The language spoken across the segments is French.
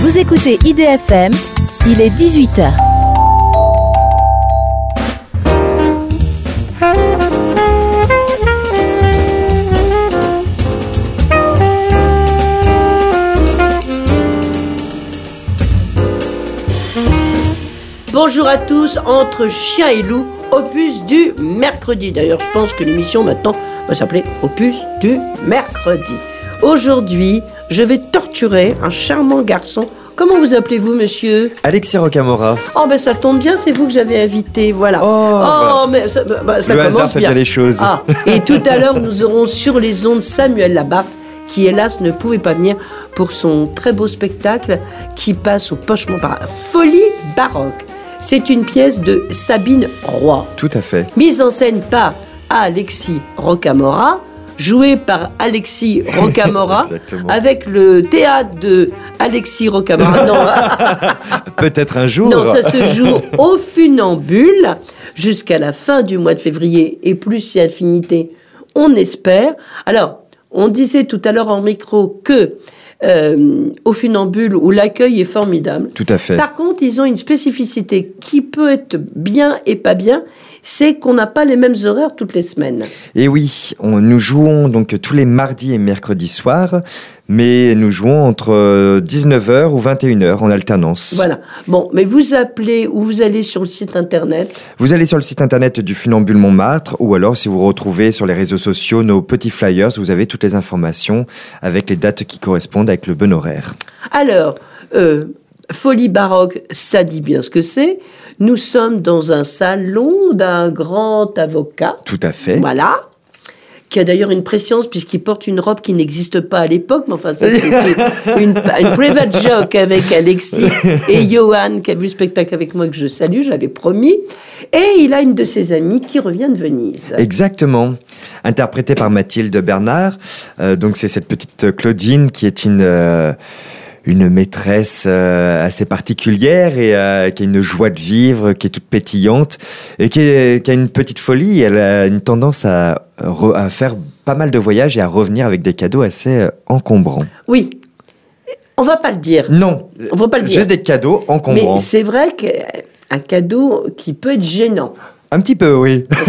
Vous écoutez IDFM, il est 18h. Bonjour à tous, Entre Chien et Loup, opus du mercredi. D'ailleurs, je pense que l'émission maintenant va s'appeler Opus du mercredi. Aujourd'hui, je vais torturer un charmant garçon. Comment vous appelez-vous, monsieur ? Alexis Rocamora. Oh, ben ça tombe bien, c'est vous que j'avais invité, voilà. Mais ça le commence hasard fait bien les choses. Ah, et tout à l'heure, nous aurons sur les ondes Samuel Labarthe, qui hélas ne pouvait pas venir pour son très beau spectacle qui passe au Pochement par Folie baroque. C'est une pièce de Sabine Roy. Tout à fait. Mise en scène par Alexis Rocamora, jouée par Alexis Rocamora, avec le théâtre de Alexis Rocamora. Non, peut-être un jour. Non, ça se joue au Funambule jusqu'à la fin du mois de février et plus si affinité, on espère. Alors, on disait tout à l'heure en micro que au Funambule où l'accueil est formidable. Tout à fait. Par contre, ils ont une spécificité qui peut être bien et pas bien, c'est qu'on n'a pas les mêmes horaires toutes les semaines. Et oui, nous jouons donc tous les mardis et mercredis soirs, mais nous jouons entre 19h ou 21h en alternance. Voilà. Bon, mais vous appelez ou vous allez sur le site internet. Vous allez sur le site internet du Funambule Montmartre, ou alors si vous retrouvez sur les réseaux sociaux nos petits flyers, vous avez toutes les informations avec les dates qui correspondent avec le bon horaire. Alors, Folie baroque, ça dit bien ce que c'est. Nous sommes dans un salon d'un grand avocat. Tout à fait. Voilà. Qui a d'ailleurs une préscience puisqu'il porte une robe qui n'existe pas à l'époque. Mais enfin, ça, c'est une private joke avec Alexis et Johan, qui a vu le spectacle avec moi, que je salue, j'avais promis. Et il a une de ses amies qui revient de Venise. Exactement. Interprétée par Mathilde Bernard. Donc, c'est cette petite Claudine qui est une maîtresse assez particulière et qui a une joie de vivre, qui est toute pétillante et qui a une petite folie. Elle a une tendance à faire pas mal de voyages et à revenir avec des cadeaux assez encombrants. Oui, on va pas le dire. Non, on va pas le dire. Juste des cadeaux encombrants. Mais c'est vrai qu'un cadeau qui peut être gênant. Un petit peu, oui. On peut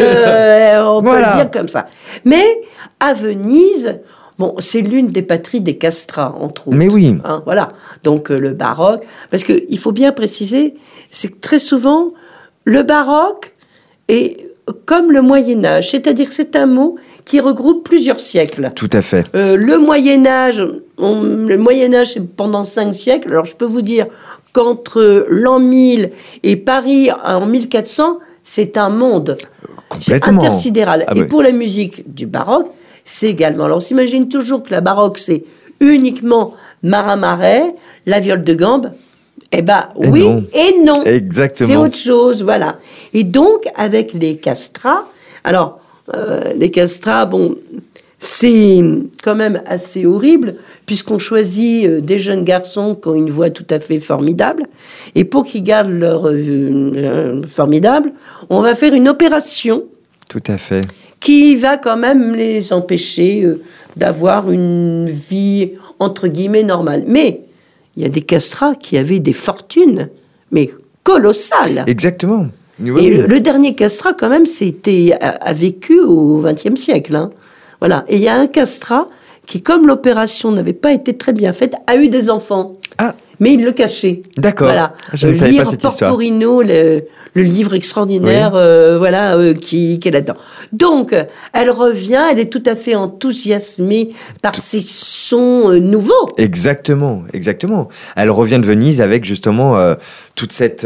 le dire comme ça. Mais à Venise... Bon, c'est l'une des patries des castrats, entre autres. Mais oui. Hein, voilà. Donc, le baroque. Parce qu'il faut bien préciser, c'est que très souvent, le baroque est comme le Moyen-Âge. C'est-à-dire que c'est un mot qui regroupe plusieurs siècles. Tout à fait. Le Moyen-Âge, c'est pendant 5 siècles. Alors, je peux vous dire qu'entre l'an 1000 et Paris en 1400, c'est un monde. C'est intersidéral. Et pour la musique du baroque, c'est également. Alors, on s'imagine toujours que la baroque, c'est uniquement Marin Marais, la viole de gambe. Eh bien, oui et non. Exactement. C'est autre chose, voilà. Et donc, avec les castrats, alors, les castrats, bon, c'est quand même assez horrible, puisqu'on choisit des jeunes garçons qui ont une voix tout à fait formidable. Et pour qu'ils gardent leur formidable, on va faire une opération. Tout à fait. Qui va quand même les empêcher d'avoir une vie, entre guillemets, normale. Mais il y a des castrats qui avaient des fortunes, mais colossales. Exactement. Oui, et le dernier castrat, quand même, a vécu au XXe siècle. Hein. Voilà. Et il y a un castrat qui, comme l'opération n'avait pas été très bien faite, a eu des enfants. Ah. Mais il le cachait. D'accord. Voilà. Je ne savais pas cette histoire. Porporino, le livre extraordinaire, qui est là-dedans. Donc, elle revient, elle est tout à fait enthousiasmée par ces sons nouveaux. Exactement. Elle revient de Venise avec justement toute cette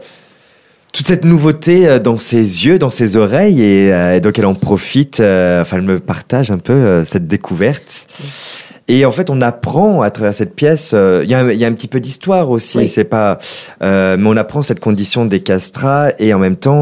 nouveauté dans ses yeux, dans ses oreilles, et donc elle en profite, elle me partage un peu cette découverte. Et en fait, on apprend à travers cette pièce, il y a un petit peu d'histoire aussi, c'est pas, mais on apprend cette condition des castrats et en même temps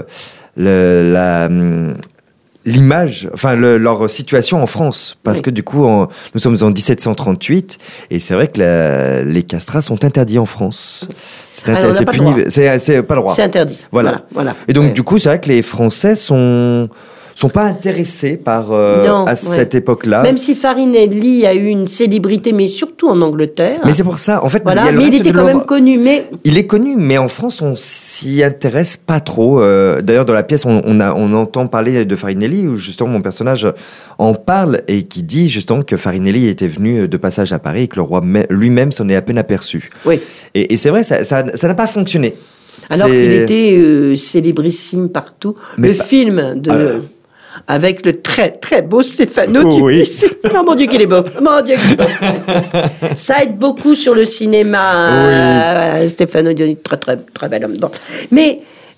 l'image, leur situation en France, parce que du coup, nous sommes en 1738, et c'est vrai que les castrats sont interdits en France. C'est puni, c'est pas le droit. C'est interdit. Voilà. Et donc, du coup, c'est vrai que les Français sont sont pas intéressés par cette époque-là. Même si Farinelli a eu une célébrité, mais surtout en Angleterre. Mais c'est pour ça, en fait, voilà. Mais il était quand même connu. Mais il est connu, mais en France, on s'y intéresse pas trop. D'ailleurs, dans la pièce, on entend parler de Farinelli, où justement mon personnage en parle et qui dit justement que Farinelli était venu de passage à Paris et que le roi lui-même s'en est à peine aperçu. Oui. Et c'est vrai, ça n'a pas fonctionné. Alors qu'il était célébrissime partout. Le film avec le très très beau Stefano Duplessis. Oh mon Dieu qu'il est beau. Mon Dieu qu'il est beau. Ça aide beaucoup sur le cinéma. Stefano Duplessis, très très très bel homme. Bon. Mais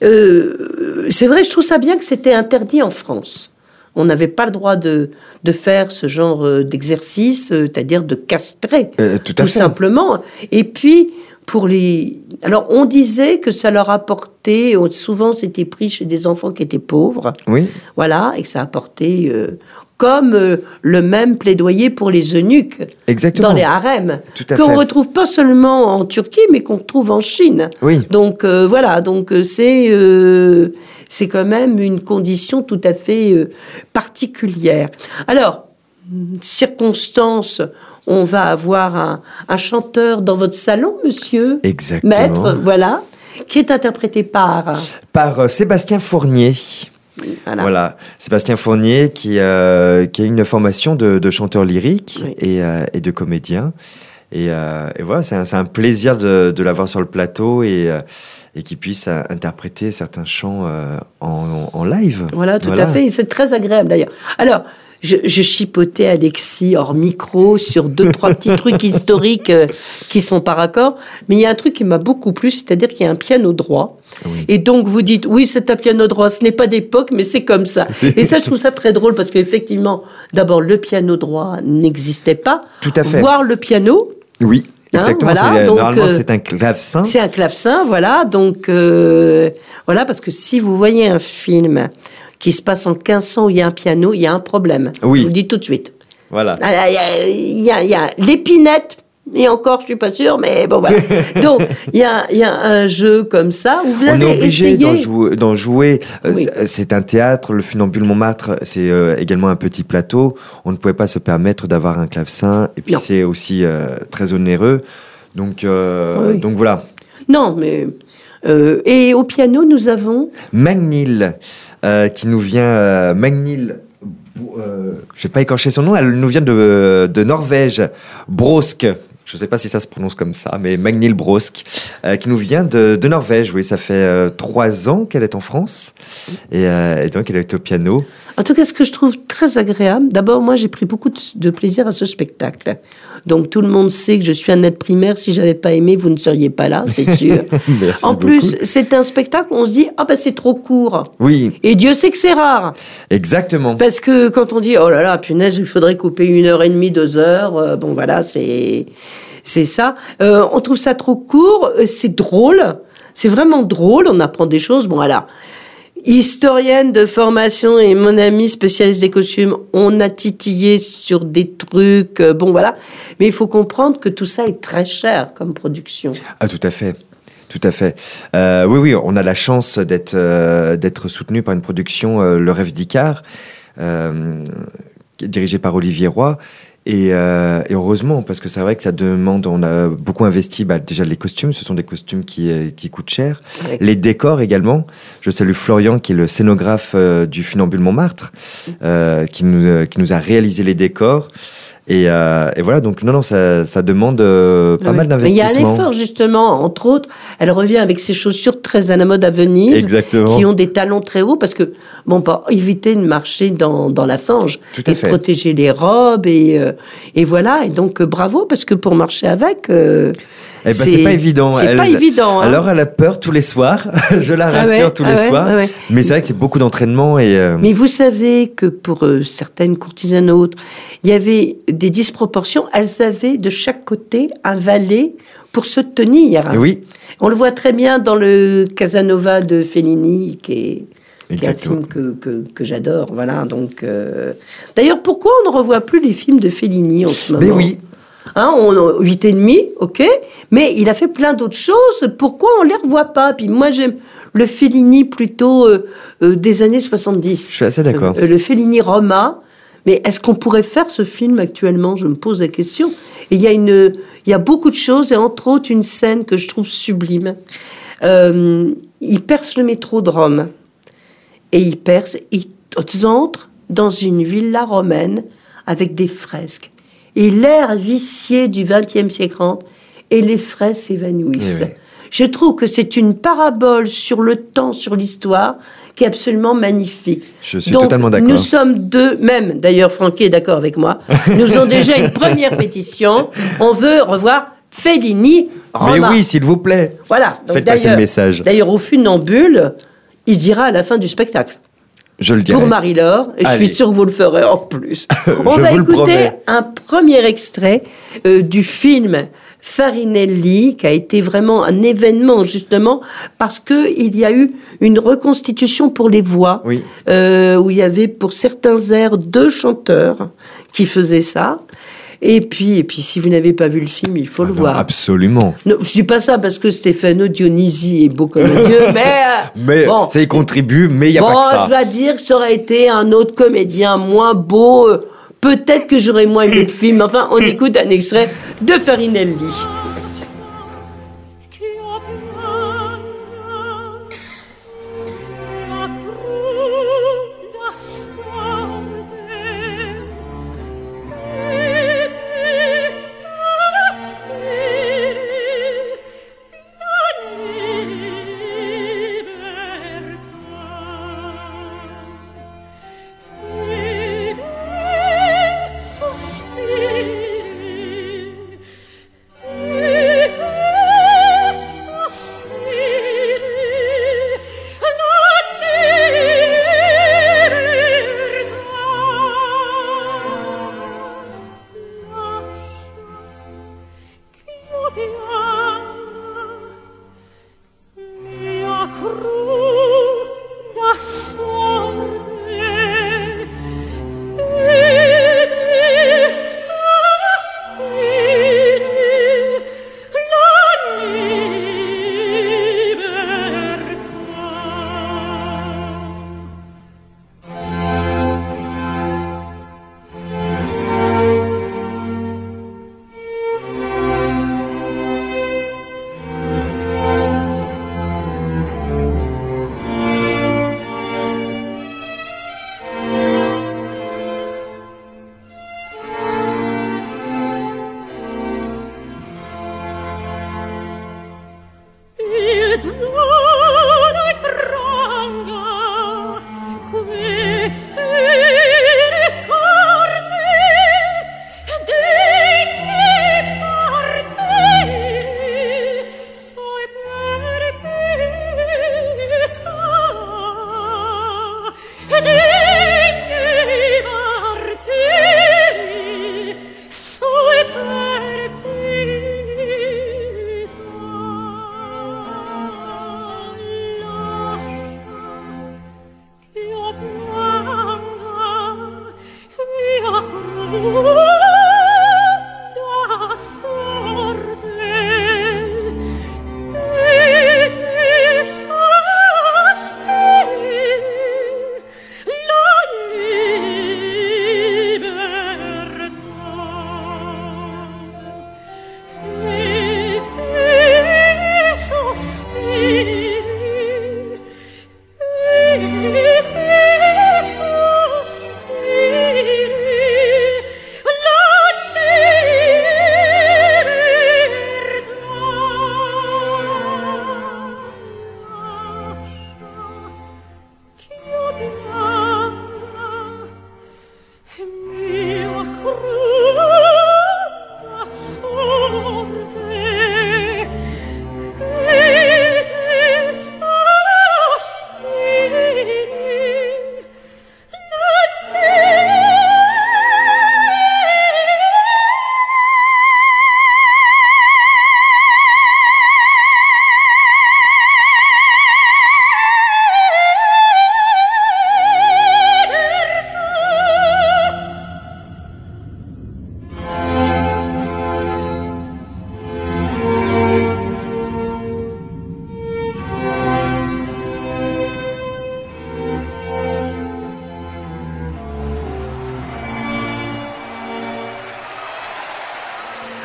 c'est vrai, je trouve ça bien que c'était interdit en France. On n'avait pas le droit de faire ce genre d'exercice, c'est-à-dire de castrer, tout simplement. Et puis, alors, on disait que ça leur apportait... Souvent, c'était pris chez des enfants qui étaient pauvres. Oui. Voilà, et que ça apportait... comme le même plaidoyer pour les eunuques. Exactement. Dans les harems. Qu'on ne retrouve pas seulement en Turquie, mais qu'on retrouve en Chine. Oui. Donc, voilà. Donc, c'est quand même une condition tout à fait particulière. Alors, circonstance... On va avoir un chanteur dans votre salon, monsieur. Exactement. Maître, voilà, qui est interprété par Sébastien Fournier. Voilà. Sébastien Fournier qui a une formation de chanteur lyrique et de comédien. Et voilà, c'est un plaisir de l'avoir sur le plateau et qu'il puisse interpréter certains chants en live. Voilà, tout à fait. Et c'est très agréable d'ailleurs. Alors, je chipotais Alexis hors micro sur 2-3 petits trucs historiques qui sont par accord. Mais il y a un truc qui m'a beaucoup plu, c'est-à-dire qu'il y a un piano droit. Oui. Et donc, vous dites, oui, c'est un piano droit. Ce n'est pas d'époque, mais c'est comme ça. Et ça, je trouve ça très drôle parce qu'effectivement, d'abord, le piano droit n'existait pas. Tout à fait. Voir le piano. Oui. Exactement, voilà, normalement c'est un clavecin. C'est un clavecin, voilà. Donc, voilà, parce que si vous voyez un film qui se passe en 1500 où il y a un piano, il y a un problème. Oui. Je vous le dis tout de suite. Voilà. Il y a l'épinette, et encore, je suis pas sûre, mais bon, voilà. Donc, il y a un jeu comme ça où vous avez essayé... On est obligé d'en jouer. Oui. C'est un théâtre, le Funambule Montmartre, c'est également un petit plateau. On ne pouvait pas se permettre d'avoir un clavecin, et puis c'est aussi très onéreux. Donc voilà. Non, mais... et au piano, nous avons... Magnil, qui nous vient... Magnil... je vais pas écorcher son nom, elle nous vient de Norvège, Brosk. Je ne sais pas si ça se prononce comme ça, mais Magnil Brosk, qui nous vient de Norvège. Oui, ça fait 3 ans qu'elle est en France, et donc elle est au piano. En tout cas, ce que je trouve très agréable, d'abord, moi, j'ai pris beaucoup de plaisir à ce spectacle. Donc, tout le monde sait que je suis un aide primaire. Si je n'avais pas aimé, vous ne seriez pas là, c'est sûr. Merci en beaucoup. plus, c'est un spectacle où on se dit, c'est trop court. Oui. Et Dieu sait que c'est rare. Exactement. Parce que quand on dit, oh là là, punaise, il faudrait couper 1h30, 2 heures, bon, voilà, c'est ça. On trouve ça trop court, c'est drôle. C'est vraiment drôle, on apprend des choses. Bon, alors... Historienne de formation et mon ami spécialiste des costumes, on a titillé sur des trucs, bon voilà. Mais il faut comprendre que tout ça est très cher comme production. Ah, tout à fait. Tout à fait. Oui, on a la chance d'être soutenu par une production, Le Rêve d'Icare, dirigée par Olivier Roy. Et heureusement, parce que c'est vrai que ça demande, on a beaucoup investi, déjà les costumes, ce sont des costumes qui coûtent cher. Oui. Les décors également. Je salue Florian, qui est le scénographe du Funambule Montmartre, qui nous a réalisé les décors. Et voilà, donc non, ça demande pas mal d'investissement. Mais il y a un effort, justement, entre autres. Elle revient avec ses chaussures très à la mode à Venise. Exactement. Qui ont des talons très hauts, parce que, pour éviter de marcher dans la fange. Tout à fait. Et protéger les robes, et voilà. Et donc, bravo, parce que pour marcher avec... c'est pas évident. C'est pas évident. Hein. Alors, elle a peur tous les soirs. Je la rassure tous les soirs. Mais c'est vrai que c'est beaucoup d'entraînement. Mais vous savez que pour certaines courtisanes autres, il y avait des disproportions. Elles avaient de chaque côté un valet pour se tenir. Oui. On le voit très bien dans le Casanova de Fellini, qui est un film que j'adore. Voilà. Donc, d'ailleurs, pourquoi on ne revoit plus les films de Fellini en ce moment ? Mais oui. 8,5, ok, mais il a fait plein d'autres choses. Pourquoi on les revoit pas ? Puis moi, j'aime le Fellini plutôt des années 70. Je suis assez d'accord. Le Fellini Roma. Mais est-ce qu'on pourrait faire ce film actuellement? Je me pose la question. Et il y a beaucoup de choses, et entre autres une scène que je trouve sublime. Il perce le métro de Rome. Et ils entrent dans une villa romaine avec des fresques. Et l'air vicié du XXe siècle rentre, et les fresques s'évanouissent. Oui. Je trouve que c'est une parabole sur le temps, sur l'histoire, qui est absolument magnifique. Je suis totalement d'accord. Nous sommes deux, même d'ailleurs Francky est d'accord avec moi, nous avons déjà une première pétition. On veut revoir Fellini, Roma. Mais oui, s'il vous plaît. Voilà. Donc, faites passer le message. D'ailleurs, au funambule, il dira à la fin du spectacle. Je le dirai. Pour Marie-Laure, et je Allez. suis sûre que vous le ferez en plus. On Je va vous le écouter promets. un premier extrait du film Farinelli, qui a été vraiment un événement, justement, parce qu'il y a eu une reconstitution pour les voix, Oui. où il y avait pour certains airs 2 chanteurs qui faisaient ça. Et puis, si vous n'avez pas vu le film, il faut le voir. Absolument. Non, je dis pas ça parce que Stefano Dionisi est beau comme Dieu, Mais bon, ça y contribue, mais il n'y a pas que ça. je dois dire que ça aurait été un autre comédien moins beau. Peut-être que j'aurais moins aimé le film. Enfin, on écoute un extrait de Farinelli. Sospiri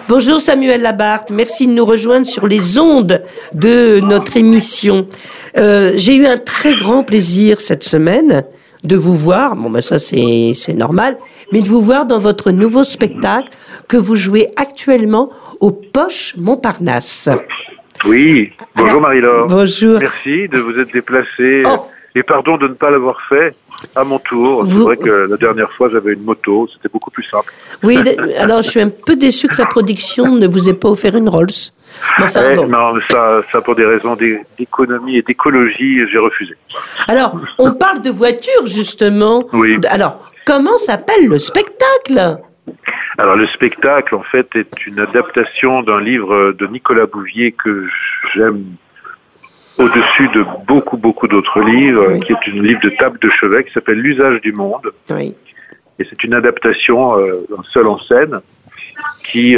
Bonjour Samuel Labarthe, merci de nous rejoindre sur les ondes de notre émission. J'ai eu un très grand plaisir cette semaine de vous voir, ça c'est normal, mais de vous voir dans votre nouveau spectacle que vous jouez actuellement au Poche Montparnasse. Oui, bonjour Alors, Marie-Laure. Bonjour. Merci de vous être déplacée. Oh. Et pardon de ne pas l'avoir fait à mon tour. C'est vrai que la dernière fois, j'avais une moto. C'était beaucoup plus simple. Oui, alors je suis un peu déçu que la production ne vous ait pas offert une Rolls. Enfin, bon. Non, mais ça pour des raisons d'économie et d'écologie, j'ai refusé. Alors, on parle de voiture, justement. Oui. Alors, comment s'appelle le spectacle ? Alors, le spectacle, en fait, est une adaptation d'un livre de Nicolas Bouvier que j'aime au-dessus de beaucoup d'autres livres, qui est un livre de table de chevet qui s'appelle L'usage du monde. Oui. Et c'est une adaptation d'un seul en scène qui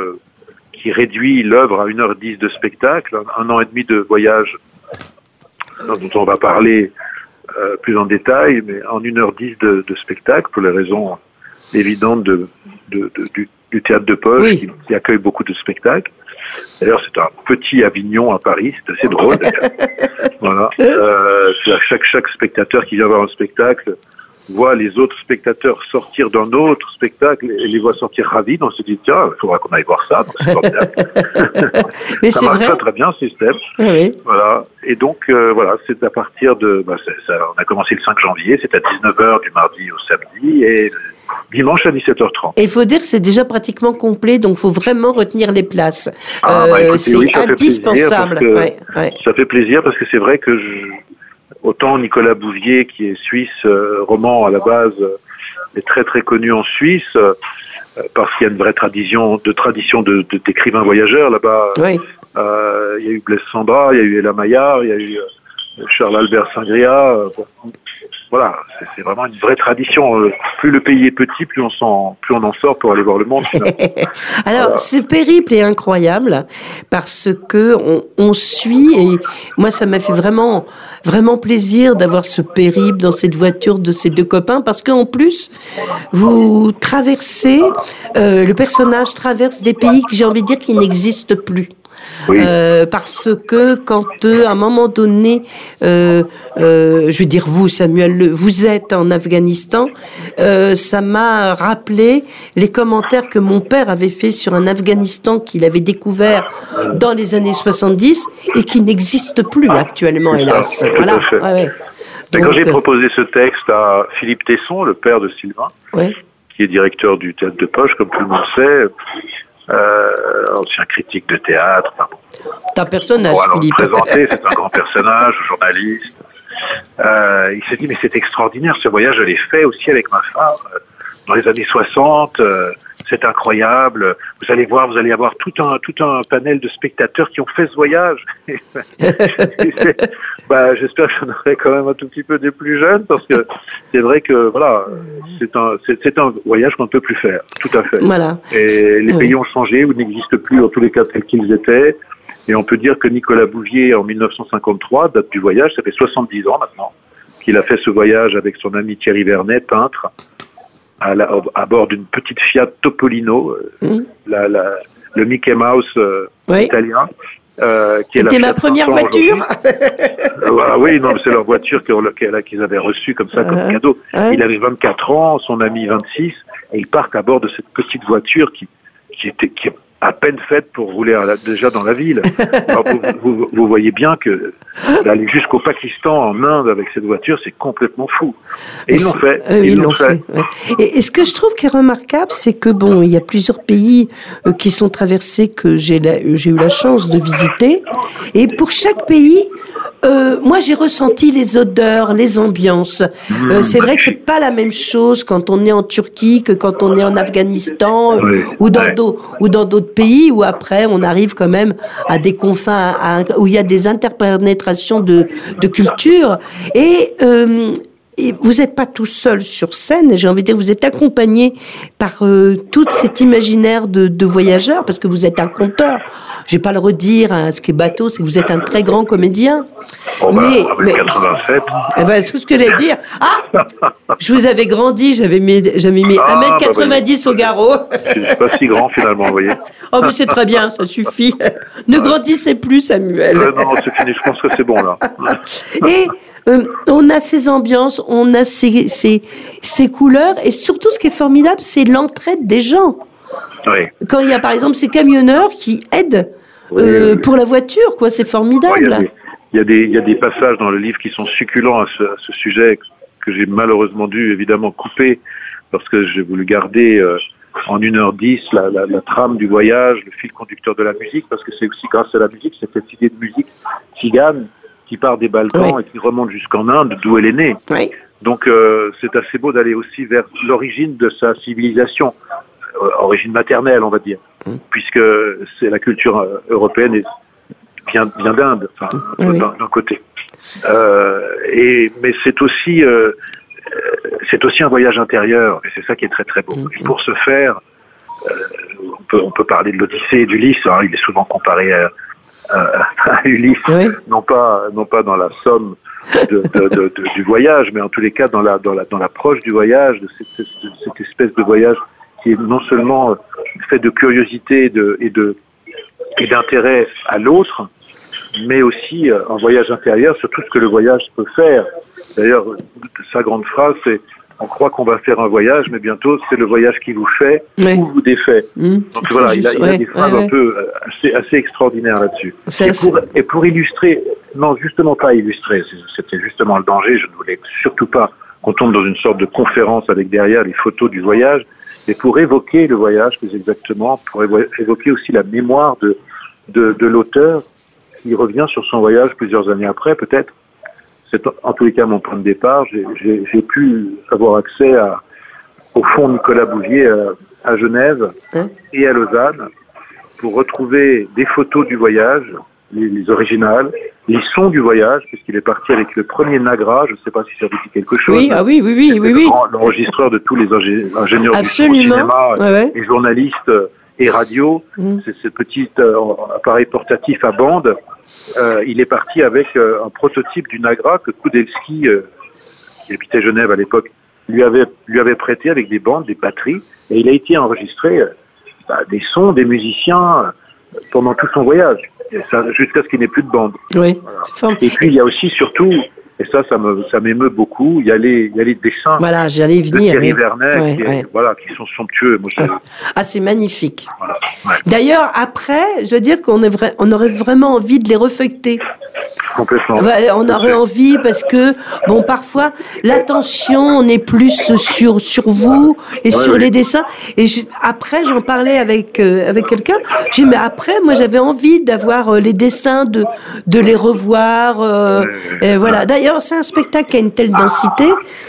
réduit l'œuvre à 1h10 de spectacle, 1 an et demi de voyage dont on va parler plus en détail, mais en 1h10 de spectacle, pour les raisons évidentes du théâtre de poche qui accueille beaucoup de spectacles. D'ailleurs, c'est un petit Avignon à Paris, c'est assez drôle. Voilà. Chaque spectateur qui vient voir un spectacle voit les autres spectateurs sortir d'un autre spectacle et les voit sortir ravis. Donc, on se dit, tiens, il faudra qu'on aille voir ça. Donc, c'est formidable. Mais ça c'est marche vrai. très bien, ce système. Oui. Voilà. Et donc, c'est à partir de... on a commencé le 5 janvier, c'est à 19h du mardi au samedi et dimanche à 17h30. Et il faut dire que c'est déjà pratiquement complet, donc il faut vraiment retenir les places. Écoutez, c'est oui, ça fait indispensable. plaisir ça fait plaisir parce que c'est vrai que autant Nicolas Bouvier, qui est suisse, roman à la base, est très très connu en Suisse, parce qu'il y a une vraie tradition d'écrivains voyageurs là-bas. Oui. Il y a eu Blaise Sandra, il y a eu Ella Maillard, il y a eu Charles-Albert Singria. Voilà, c'est vraiment une vraie tradition. Plus le pays est petit, plus on en sort pour aller voir le monde. Alors, voilà. Ce périple est incroyable parce que on suit, et moi ça m'a fait vraiment plaisir d'avoir ce périple dans cette voiture de ces deux copains, parce qu'en plus vous traversez, le personnage traverse des pays que j'ai envie de dire qui n'existent plus. Oui. Parce que quand à un moment donné, je veux dire vous, Samuel, vous êtes en Afghanistan, ça m'a rappelé les commentaires que mon père avait fait sur un Afghanistan qu'il avait découvert dans les années 70 et qui n'existe plus actuellement, hélas. Tout Voilà. à fait. Ouais. Mais quand j'ai proposé ce texte à Philippe Tesson, le père de Sylvain, qui est directeur du théâtre de poche, comme tout le monde sait, ancien critique de théâtre. C'est un personnage, Philippe. Présenté, c'est un grand personnage, journaliste. Il s'est dit, mais c'est extraordinaire, ce voyage, je l'ai fait aussi avec ma femme dans les années 60. C'est incroyable. Vous allez voir, vous allez avoir tout un panel de spectateurs qui ont fait ce voyage. J'espère que j'en aurai quand même un tout petit peu des plus jeunes, parce que c'est vrai que voilà, c'est un voyage qu'on ne peut plus faire. Tout à fait. Voilà. Et les pays ont changé ou n'existent plus, en tous les cas tels qu'ils étaient. Et on peut dire que Nicolas Bouvier, en 1953, date du voyage, ça fait 70 ans maintenant, qu'il a fait ce voyage avec son ami Thierry Vernet, peintre, à bord d'une petite Fiat Topolino, le Mickey Mouse italien. C'était ma première voiture. Oui, non, c'est leur voiture qu'ils avaient reçue comme ça, comme cadeau. Il avait 24 ans, son ami 26, et ils partent à bord de cette petite voiture qui est à peine faite pour rouler déjà dans la ville. Alors, vous voyez bien que d'aller jusqu'au Pakistan, en Inde, avec cette voiture, c'est complètement fou. Et ils l'ont fait. Ils l'ont fait. Ouais. Et ce que je trouve qui est remarquable, c'est que il y a plusieurs pays qui sont traversés que j'ai eu la chance de visiter. Et pour chaque pays, moi, j'ai ressenti les odeurs, les ambiances. C'est vrai que c'est pas la même chose quand on est en Turquie que quand on est en Afghanistan ou dans d'autres pays où après on arrive quand même à des confins où il y a des interpénétrations de culture. Et vous n'êtes pas tout seul sur scène, j'ai envie de dire, vous êtes accompagné par tout cet imaginaire de voyageurs, parce que vous êtes un conteur. Je ne vais pas le redire, hein, ce qui est bateau, c'est que vous êtes un très grand comédien. Mais 87. C'est ce que j'allais dire. Ah, je vous avais grandi, j'avais mis 1m90 au garrot. Je ne suis pas si grand finalement, vous voyez. Oh, mais c'est très bien, ça suffit. Ne grandissez plus, Samuel. Non, c'est fini, je pense que c'est bon là. Et on a ces ambiances, on a ces couleurs, et surtout ce qui est formidable, c'est l'entraide des gens. Oui. Quand il y a par exemple ces camionneurs qui aident pour la voiture, quoi, c'est formidable. Il y a des passages dans le livre qui sont succulents à ce sujet que j'ai malheureusement dû évidemment couper parce que j'ai voulu garder en 1h10 la trame du voyage, le fil conducteur de la musique, parce que c'est aussi grâce à la musique, c'est cette idée de musique tzigane qui part des Balkans et qui remonte jusqu'en Inde, d'où elle est née. Oui. Donc c'est assez beau d'aller aussi vers l'origine de sa civilisation, origine maternelle on va dire, puisque c'est la culture européenne et bien d'Inde, enfin d'un côté. Mais c'est aussi un voyage intérieur, et c'est ça qui est très très beau. Et pour ce faire, on peut parler de l'Odyssée et d'Ulysse. Hein, il est souvent comparé à Ulysse, non pas dans la somme du voyage, mais en tous les cas dans l'approche du voyage, de cette espèce de voyage qui est non seulement fait de curiosité et d'intérêt à l'autre, mais aussi un voyage intérieur sur tout ce que le voyage peut faire. D'ailleurs, sa grande phrase, c'est « On croit qu'on va faire un voyage, mais bientôt, c'est le voyage qui vous fait ou vous défait. » Donc voilà, il a des phrases un peu assez extraordinaires là-dessus. Et pour illustrer, non, justement pas illustrer, c'était justement le danger, je ne voulais surtout pas qu'on tombe dans une sorte de conférence avec derrière les photos du voyage, mais pour évoquer le voyage plus exactement, pour évoquer aussi la mémoire de l'auteur qui revient sur son voyage plusieurs années après, peut-être. C'est en tous les cas mon point de départ. J'ai pu avoir accès au fonds Nicolas Bouvier à Genève et à Lausanne pour retrouver des photos du voyage, les originales, les sons du voyage, puisqu'il est parti avec le premier Nagra, je ne sais pas si ça vous dit quelque chose. Oui. L'enregistreur de tous les ingénieurs du son, cinéma et journalistes et radio. C'est ce petit appareil portatif à bande. Il est parti avec un prototype du Nagra que Kudelski, qui habitait Genève à l'époque, lui avait prêté avec des bandes, des batteries, et il a été enregistré des sons, des musiciens pendant tout son voyage, jusqu'à ce qu'il n'ait plus de bande. Oui. Voilà. Et puis il y a aussi surtout, et ça m'émeut beaucoup, il y a les dessins j'allais venir, de Thierry Vernet qui sont somptueux. Moi, c'est magnifique. Voilà. D'ailleurs, après, je veux dire qu'on aurait vraiment envie de les refeuilleter. Complètement. On aurait envie parce que, bon, parfois, l'attention, on est plus sur vous et sur les dessins. Et après, j'en parlais avec quelqu'un. J'ai dit, mais après, moi, j'avais envie d'avoir les dessins, de les revoir. Et voilà. D'ailleurs, c'est un spectacle qui a une telle densité.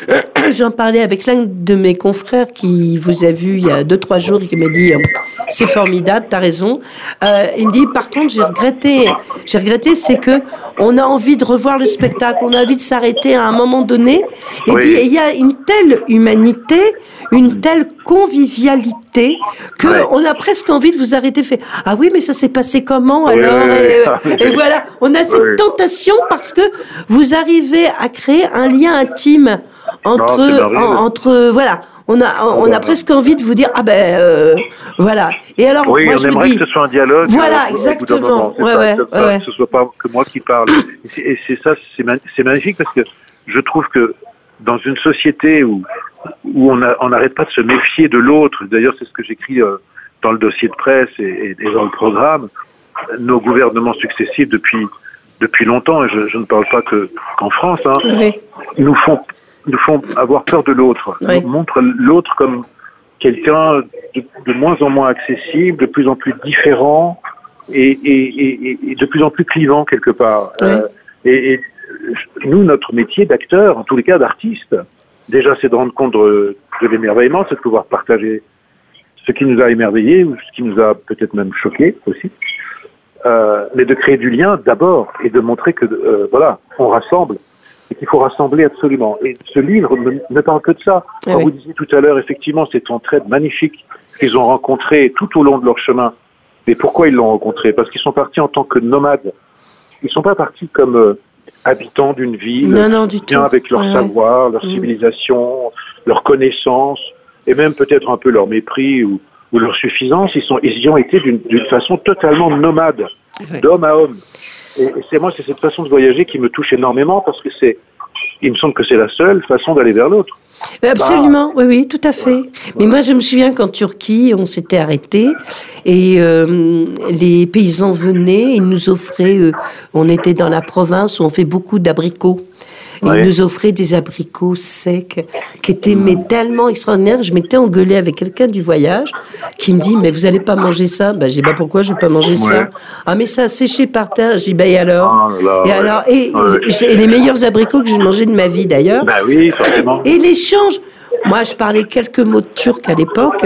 J'en parlais avec l'un de mes confrères qui vous a vu il y a 2-3 jours et qui m'a dit, c'est formidable, t'as raison. Il me dit, par contre, j'ai regretté, c'est que on a envie de revoir le spectacle, on a envie de s'arrêter à un moment donné. Et dit, il y a une telle humanité, une telle convivialité que on a presque envie de vous arrêter. Ah oui, mais ça s'est passé comment alors? Et voilà, on a cette tentation parce que vous arrivez à créer un lien intime entre voilà. On a presque envie de vous dire voilà. Et alors moi on je me aimerait dis que ce soit un dialogue. Voilà, exactement. Que ce soit pas que moi qui parle. Et c'est magnifique parce que je trouve que dans une société où on n'arrête pas de se méfier de l'autre. D'ailleurs, c'est ce que j'écris dans le dossier de presse et dans le programme. Nos gouvernements successifs depuis longtemps, et je ne parle pas qu'en France, nous font avoir peur de l'autre. Nous montrent l'autre comme quelqu'un de moins en moins accessible, de plus en plus différent et de plus en plus clivant quelque part. Et nous, notre métier d'acteur, en tous les cas d'artiste, déjà c'est de rendre compte de l'émerveillement, c'est de pouvoir partager ce qui nous a émerveillés ou ce qui nous a peut-être même choqués aussi. Mais de créer du lien d'abord et de montrer que on rassemble et qu'il faut rassembler absolument. Et ce livre ne parle que de ça. Ah, Quand vous disiez tout à l'heure, effectivement, c'est un trait magnifique qu'ils ont rencontré tout au long de leur chemin. Mais pourquoi ils l'ont rencontré? Parce qu'ils sont partis en tant que nomades. Ils sont pas partis comme habitants d'une ville, non, du bien tout. avec leur savoir, leur civilisation, leur connaissance, et même peut-être un peu leur mépris ou leur suffisance. Ils y ont été d'une façon totalement nomade, d'homme à homme. Et c'est cette façon de voyager qui me touche énormément parce que il me semble que c'est la seule façon d'aller vers l'autre. Absolument, oui, tout à fait. Mais moi, je me souviens qu'en Turquie, on s'était arrêté et les paysans venaient, ils nous offraient, on était dans la province où on fait beaucoup d'abricots. Et ils nous offraient des abricots secs qui étaient tellement extraordinaires. Je m'étais engueulée avec quelqu'un du voyage qui me dit « Mais vous allez pas manger ça ?» J'ai dit « Pourquoi je vais pas manger ça ?»« Ah, mais ça a séché par terre. » J'ai dit « Et alors ?» Et les meilleurs abricots que j'ai mangés de ma vie d'ailleurs. Ben oui, forcément. Et l'échange. Moi, je parlais quelques mots de turc à l'époque.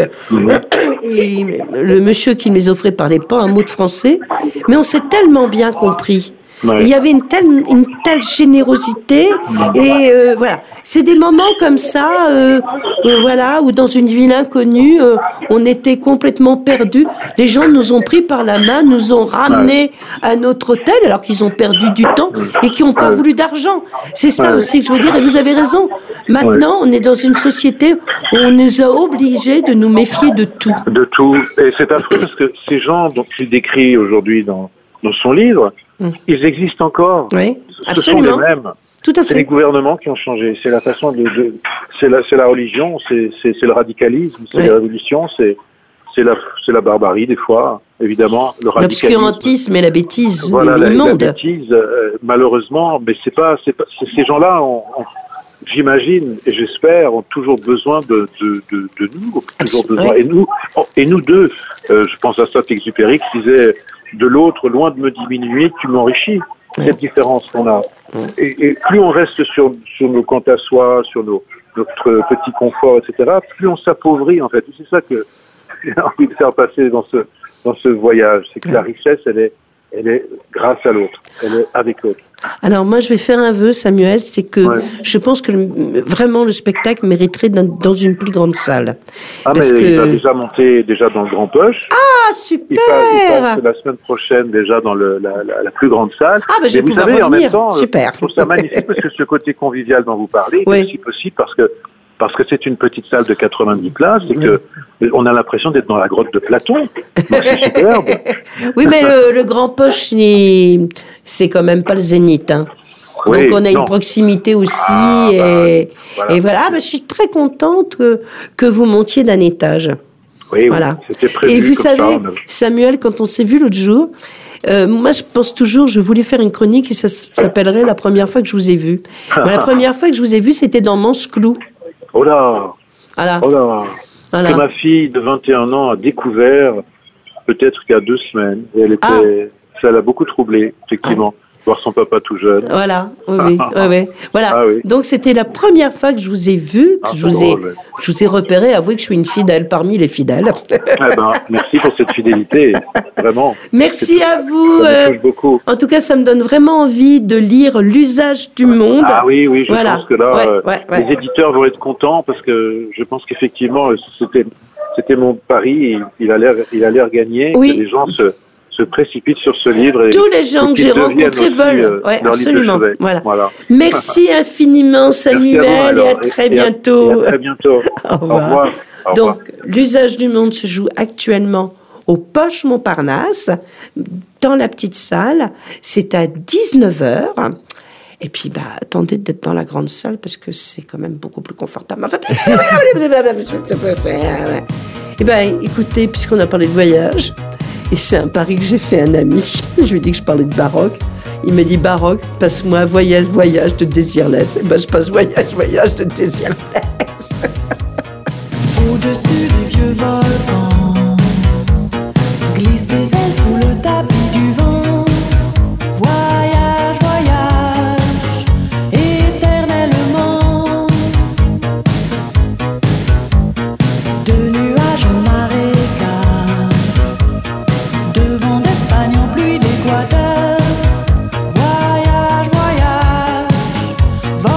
Et le monsieur qui me les offrait parlait pas un mot de français. Mais on s'est tellement bien compris. Il y avait une telle générosité et voilà, c'est des moments comme ça, voilà, où dans une ville inconnue, on était complètement perdus. Les gens nous ont pris par la main, nous ont ramenés à notre hôtel alors qu'ils ont perdu du temps et qui n'ont pas voulu d'argent. C'est ça aussi que je veux dire. Et vous avez raison. Maintenant, on est dans une société où on nous a obligés de nous méfier de tout. De tout. Et c'est affreux parce que ces gens dont il décrit aujourd'hui dans son livre, ils existent encore. Oui, ce sont les mêmes. Tout à fait. C'est les gouvernements qui ont changé. C'est la façon c'est la religion, c'est le radicalisme, c'est les révolutions, c'est la barbarie des fois, évidemment. L'obscurantisme et la bêtise La immonde. bêtise, malheureusement, mais c'est pas ces gens-là j'imagine et j'espère, ont toujours besoin de nous, toujours besoin. Et nous deux, je pense à Saint-Exupéry qui disait de l'autre, loin de me diminuer, tu m'enrichis. Cette différence qu'on a. Et plus on reste sur nos comptes à soi, sur notre petit confort, etc., plus on s'appauvrit, en fait. C'est ça que j'ai envie de faire passer dans ce voyage. C'est que la richesse, elle est grâce à l'autre. Elle est avec l'autre. Alors moi, je vais faire un vœu, Samuel, c'est que je pense que vraiment le spectacle mériterait dans une plus grande salle. Ah, mais il va déjà monter dans le Grand Poche. Ah, super! Il passe la semaine prochaine déjà dans la plus grande salle. Ah, ben je vais pouvoir revenir. En même temps, super. Je trouve ça magnifique parce que ce côté convivial dont vous parlez est aussi possible parce que c'est une petite salle de 90 places et que on a l'impression d'être dans la grotte de Platon. C'est superbe. Oui, mais le Grand Poche, c'est quand même pas le Zénith, hein. Donc on a une proximité aussi et voilà. Ah, ben, je suis très contente que vous montiez d'un étage. Oui, voilà. C'était prévu. Et vous comme savez, ça, Samuel, quand on s'est vu l'autre jour, moi je pense toujours, je voulais faire une chronique et ça s'appellerait La première fois que je vous ai vu. La première fois que je vous ai vu, c'était dans Manche-Clou. Oh là! Voilà. Oh là! Voilà. Que ma fille de 21 ans a découvert peut-être qu'il y a 2 semaines. Et ça l'a beaucoup troublée, effectivement, voir son papa tout jeune. Voilà, oui. Voilà. Ah, oui. Donc c'était la première fois que je vous ai vu, que je vous ai repéré. Avouez que je suis une fidèle parmi les fidèles. Merci pour cette fidélité, vraiment. Merci à vous. Ça me touche beaucoup. En tout cas, ça me donne vraiment envie de lire L'usage du monde. Ah oui, je pense que là, les éditeurs vont être contents parce que je pense qu'effectivement, c'était mon pari. Il a l'air gagner. Oui. Que les gens se précipitent sur ce livre. Tous les gens que j'ai rencontrés veulent. Absolument. Voilà. Merci infiniment, Samuel, et à très bientôt. À très bientôt. Au revoir. Donc, L'usage du monde se joue actuellement au Poche Montparnasse, dans la petite salle. C'est à 19h. Et puis, attendez d'être dans la grande salle parce que c'est quand même beaucoup plus confortable. Écoutez, puisqu'on a parlé de voyage, et c'est un pari que j'ai fait à un ami. Je lui ai dit que je parlais de baroque. Il m'a dit baroque, passe-moi voyage de Désirless. Et je passe voyage de Désirless. Au-dessus des vieux volcans, glisse tes ailes sous le tapis du vent. Voyage, voyage, éternellement. De nuages en marécage, de vent d'Espagne en pluie d'Équateur. Voyage, voyage,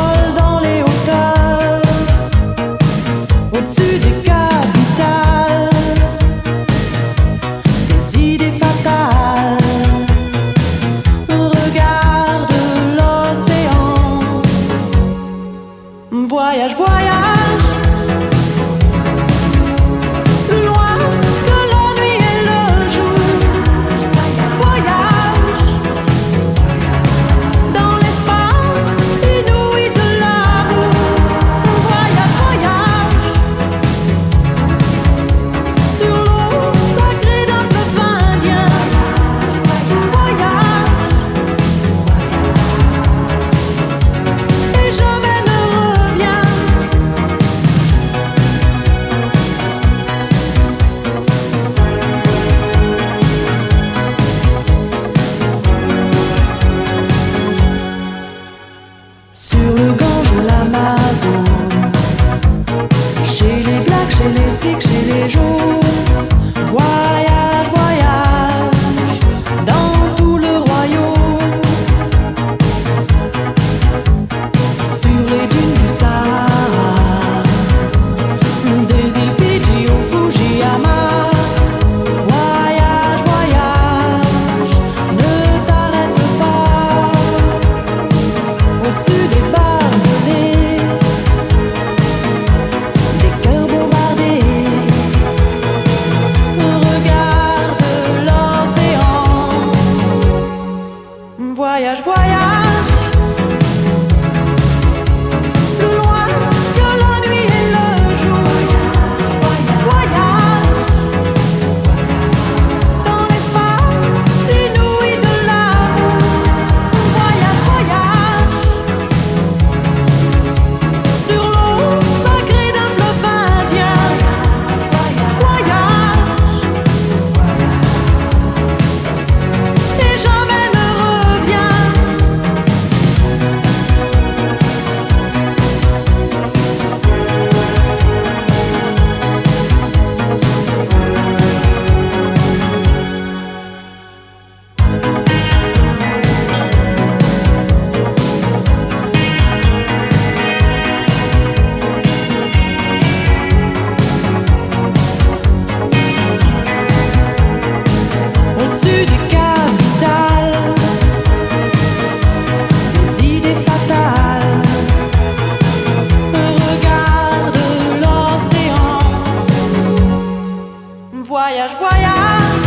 Voyage, voyage, plus loin que la nuit et le jour. Voyage, dans l'espace inouï de l'amour. Voyage, voyage, sur l'eau sacrée d'un fleuve indien. Voyage, et jamais ne reviens. Au-dessus des capitales, des idées fatales, un regard de l'océan. Voyage, voyage,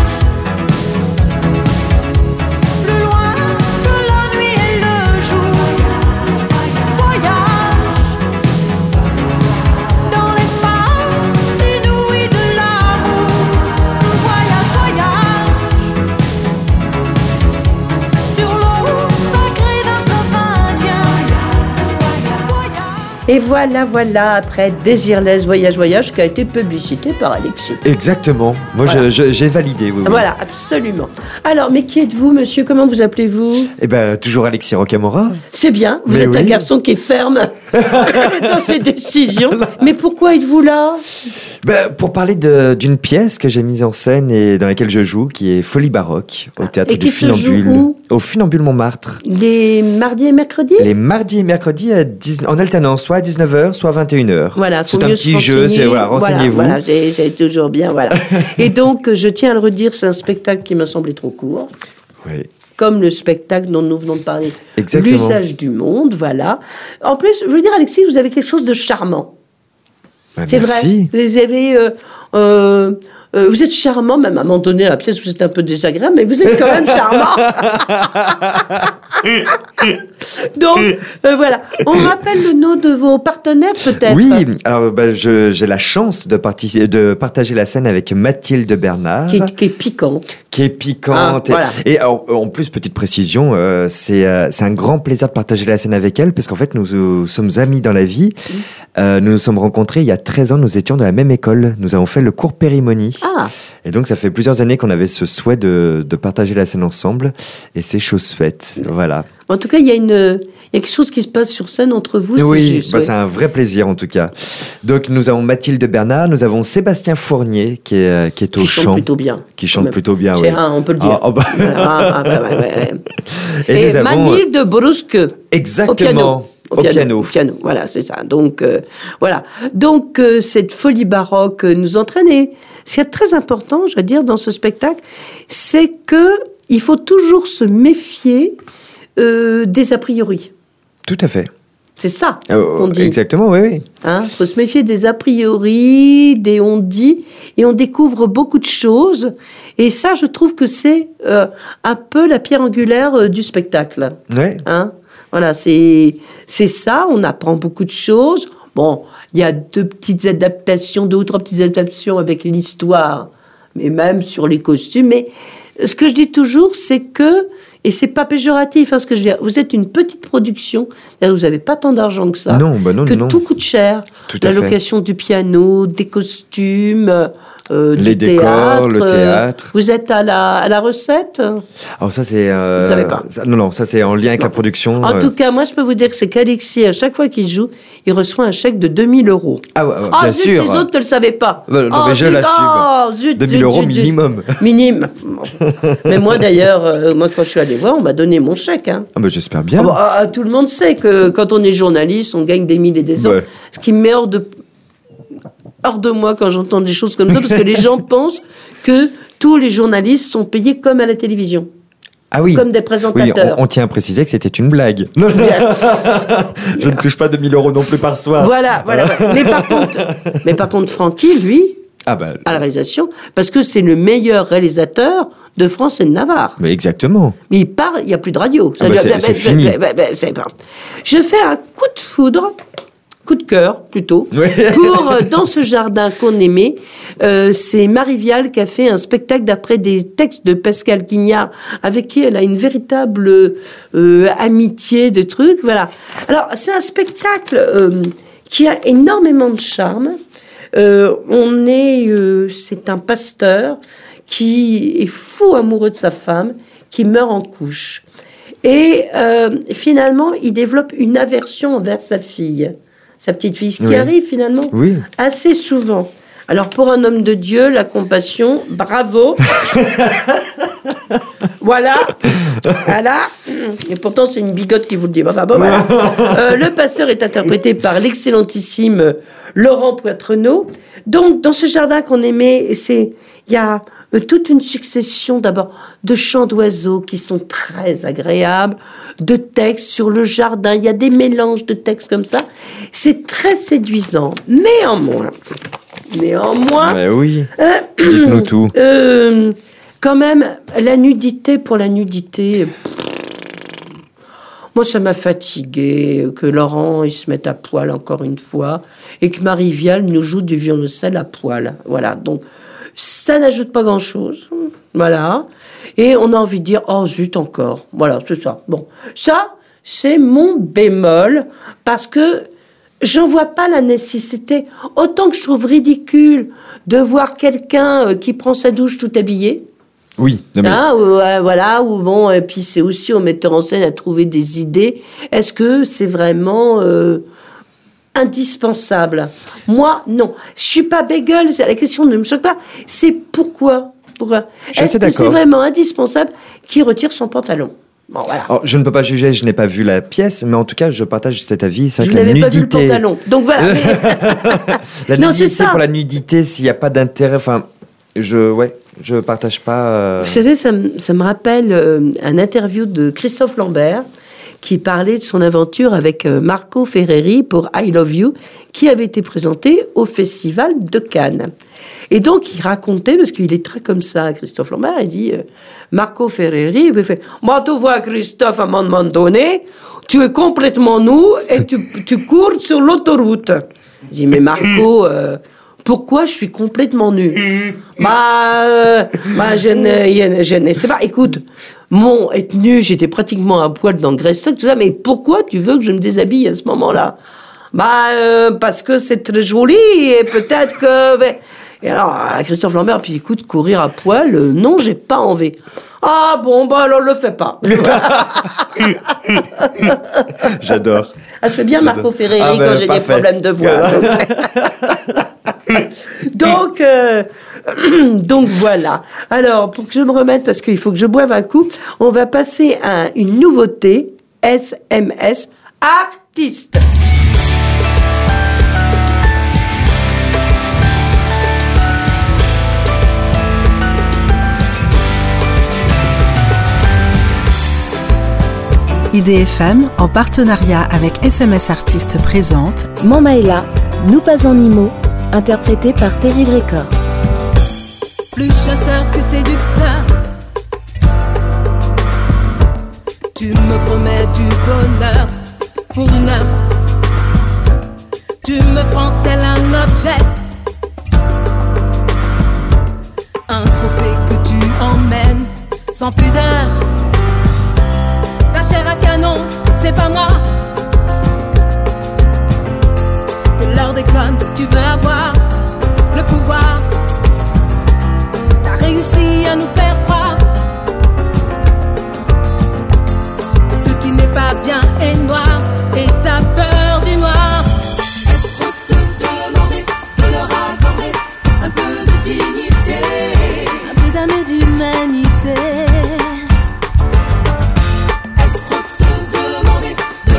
plus loin que la nuit et le jour. Voyage, dans l'espace inouï de l'amour. Voyage, voyage, sur l'eau sacrée d'un fleuve indien. Voyage. Et voilà, après Désirless, Voyage, voyage, qui a été publicité par Alexis. Exactement. Moi, Voilà. j'ai validé. Oui, oui. Voilà, absolument. Alors, mais qui êtes-vous, monsieur? Comment vous appelez-vous? Eh ben, toujours Alexis Rocamora. C'est bien, vous Mais êtes un oui. garçon qui est ferme dans ses décisions. Mais pourquoi êtes-vous là? Ben, pour parler d'une pièce que j'ai mise en scène et dans laquelle je joue, qui est Folie baroque, au théâtre Et du qui se joue Funambule. où? Au Funambule Montmartre. Les mardis et mercredis? Les mardis et mercredis en alternance, soit à 19h, soit à 21h. Voilà, faut c'est un mieux se petit jeu, renseigner. voilà, renseignez-vous. Voilà, c'est toujours bien, voilà. Et donc, je tiens à le redire, c'est un spectacle qui m'a semblé trop court. Oui. Comme le spectacle dont nous venons de parler. Exactement. L'usage du monde, voilà. En plus, je veux dire, Alexis, vous avez quelque chose de charmant. Ben, C'est merci. vrai. Vous avez... vous êtes charmant, même à un moment donné, à la pièce, vous êtes un peu désagréable, mais vous êtes quand même charmant. Donc, voilà. On rappelle le nom de vos partenaires, peut-être? Oui, alors ben, j'ai la chance de partager la scène avec Mathilde Bernard. Qui est piquante. Qui est piquante. Ah, voilà. Et alors, en plus, petite précision, c'est un grand plaisir de partager la scène avec elle, parce qu'en fait, nous sommes amis dans la vie. Nous nous sommes rencontrés il y a 13 ans, nous étions dans la même école. Nous avons fait le cours Périmonie. Ah, Et donc, ça fait plusieurs années qu'on avait ce souhait de partager la scène ensemble. Et c'est chose faite. Voilà. en tout cas, il y a quelque chose qui se passe sur scène entre vous, c'est Oui, juste. bah, ouais. c'est un vrai plaisir en tout cas. Donc, nous avons Mathilde Bernard, nous avons Sébastien Fournier qui est au Qui chante chant. plutôt bien. Qui chante Même. plutôt bien, C'est oui. un, on peut le dire. Ah, bah. Ouais. Et nous avons... Mathilde Brusque. Exactement. Au piano. Au piano, voilà, c'est ça. Donc, voilà. Donc, cette folie baroque nous entraîne. Et ce qui est très important, je veux dire, dans ce spectacle, c'est qu'il faut toujours se méfier des a priori. Tout à fait. C'est ça qu'on dit. Exactement, oui. Hein, faut se méfier des a priori, des on-dit, et on découvre beaucoup de choses. Et ça, je trouve que c'est un peu la pierre angulaire du spectacle. Ouais. Hein, voilà, c'est ça, on apprend beaucoup de choses. Bon, il y a deux ou trois petites adaptations avec l'histoire, mais même sur les costumes. Mais ce que je dis toujours, c'est que, et c'est pas péjoratif, hein, ce que je veux dire, vous êtes une petite production, c'est-à-dire vous n'avez pas tant d'argent que ça, Non, bah non, que non. tout coûte cher. Tout à La fait. location du piano, des costumes, Les du décors, théâtre. le théâtre. Vous êtes à la recette? Alors ça, c'est... Vous savez pas. Non, ça c'est en lien avec la production. En tout cas, moi, je peux vous dire que c'est qu'Alexis, à chaque fois qu'il joue, il reçoit un chèque de 2000 €. Ah, ouais, Ah, bien zut, sûr. les autres ne le savaient pas. Non, Ah, mais je zut, l'assume. ah, zut, 2000 € minimum. Minimum. Mais moi, d'ailleurs, moi, quand je suis allé voir, on m'a donné mon chèque. Hein. Ah, bah, j'espère bien. Tout le monde sait que quand on est journaliste, on gagne des 1000 et des cents. Ouais. Ce qui me met hors de moi quand j'entends des choses comme ça, parce que les gens pensent que tous les journalistes sont payés comme à la télévision. Ah oui. Comme des Oui, présentateurs. on tient à préciser que c'était une blague. Non, je ne touche pas 2000 € non plus par soir. Voilà. Mais par contre, Francky, lui, Ah bah, à la réalisation, parce que c'est le meilleur réalisateur de France et de Navarre. Mais exactement. Mais il part, il n'y a plus de radio. Ah bah, c'est fini. Je fais un coup de foudre, coup de cœur plutôt, Ouais. pour Dans ce jardin qu'on aimait. C'est Marie Vial qui a fait un spectacle d'après des textes de Pascal Quignard, avec qui elle a une véritable amitié de trucs. Voilà. Alors, c'est un spectacle qui a énormément de charme. C'est un pasteur qui est fou amoureux de sa femme, qui meurt en couche. Et finalement, il développe une aversion envers sa fille, sa petite fille, ce qui arrive finalement assez souvent. Alors pour un homme de Dieu, la compassion, bravo. Voilà. Et pourtant, c'est une bigote qui vous le dit. Enfin, bon, voilà. Le pasteur est interprété par l'excellentissime Laurent Poitrenaud. Donc, dans ce jardin qu'on aimait, il y a toute une succession d'abord de chants d'oiseaux qui sont très agréables, de textes sur le jardin. Il y a des mélanges de textes comme ça. C'est très séduisant. Néanmoins. Oui. Dites-nous tout. Quand même, la nudité pour la nudité. Moi, ça m'a fatigué que Laurent il se mette à poil encore une fois et que Marie Vial nous joue du violoncelle à poil. Voilà. Donc, ça n'ajoute pas grand-chose. Voilà. Et on a envie de dire, oh zut encore. Voilà, c'est ça. Bon, ça, c'est mon bémol parce que j'en vois pas la nécessité. Autant que je trouve ridicule de voir quelqu'un qui prend sa douche tout habillé. Oui. Non mais... voilà, ou bon, et puis c'est aussi au metteur en scène à trouver des idées. Est-ce que c'est vraiment indispensable? Moi, non. Je suis pas bégueule, la question ne me choque pas. C'est pourquoi est-ce que c'est vraiment indispensable qu'il retire son pantalon? Bon, voilà. Alors, je ne peux pas juger, je n'ai pas vu la pièce, mais en tout cas, je partage cet avis. Je n'avais pas vu le pantalon. Donc voilà. La non, nudité, c'est ça. Pour la nudité, s'il n'y a pas d'intérêt, enfin, je partage pas. Vous savez, ça me rappelle un interview de Christophe Lambert qui parlait de son aventure avec Marco Ferreri pour I Love You, qui avait été présenté au Festival de Cannes. Et donc, il racontait, parce qu'il est très comme ça, Christophe Lambert, il dit, Marco Ferreri, il fait, moi, tu vois, Christophe, à un moment donné, tu es complètement nu et tu cours sur l'autoroute. Il dit, mais Marco, pourquoi je suis complètement nu? Je ne sais pas. Écoute, être nu, j'étais pratiquement à poil dans le Greystock, tout ça, mais pourquoi tu veux que je me déshabille à ce moment-là? Parce que c'est très joli et peut-être que... Et alors, Christophe Lambert, puis écoute, courir à poil, non, j'ai pas envie. Ah bon, alors le fais pas. J'adore. Je fais bien Marco Ferreri quand j'ai des problèmes de voix. Donc voilà. Alors, pour que je me remette, parce qu'il faut que je boive un coup, on va passer à une nouveauté, SMS, artiste. IDFM, en partenariat avec SMS Artistes, présente Mamaela, Nous pas en IMO, interprété par Terry Record. Plus chasseur que séducteur, tu me promets du bonheur pour une heure. Tu me prends tel un objet, un trophée que tu emmènes sans pudeur. Ta chair à canon, c'est pas moi. De l'heure déconne, tu veux avoir le pouvoir. T'as réussi à nous faire croire que ce qui n'est pas bien est noir. Et t'as peur du noir. Est-ce trop te demander de leur accorder un peu de dignité, un peu d'âme et d'humanité? Est-ce trop te demander de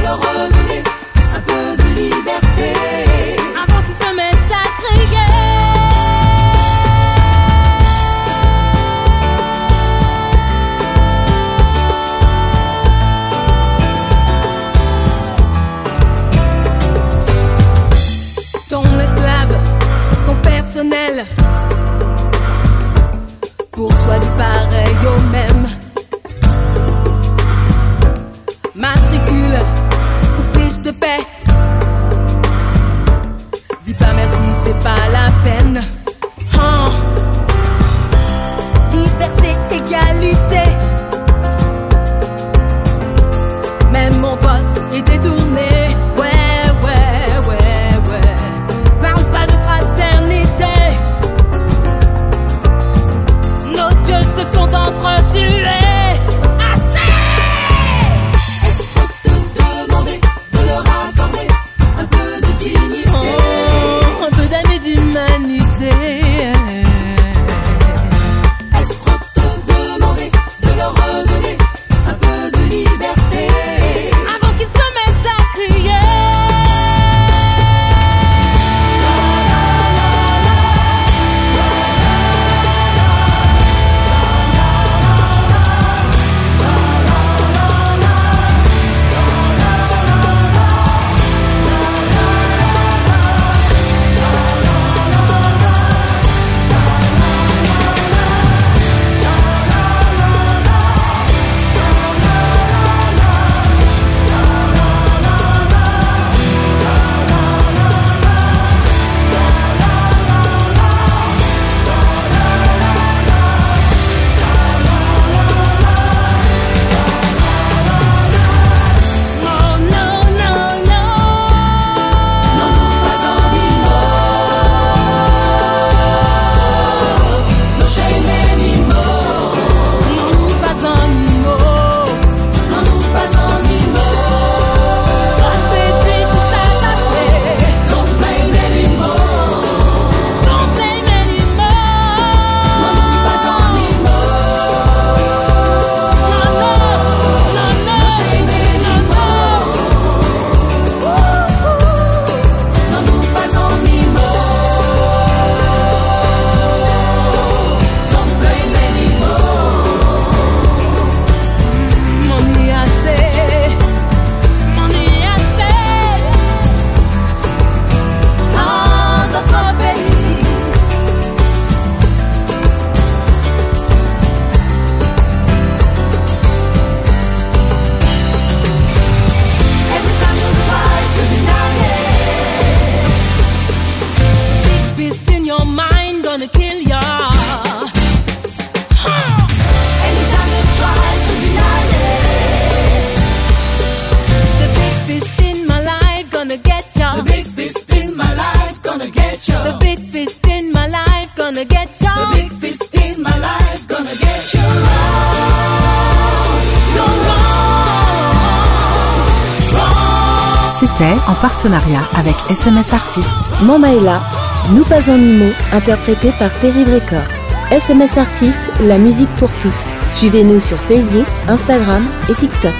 C'était en partenariat avec SMS Artistes. Mamaela, Nous pas en IMO, interprété par Terry Record. SMS Artistes, la musique pour tous. Suivez-nous sur Facebook, Instagram et TikTok.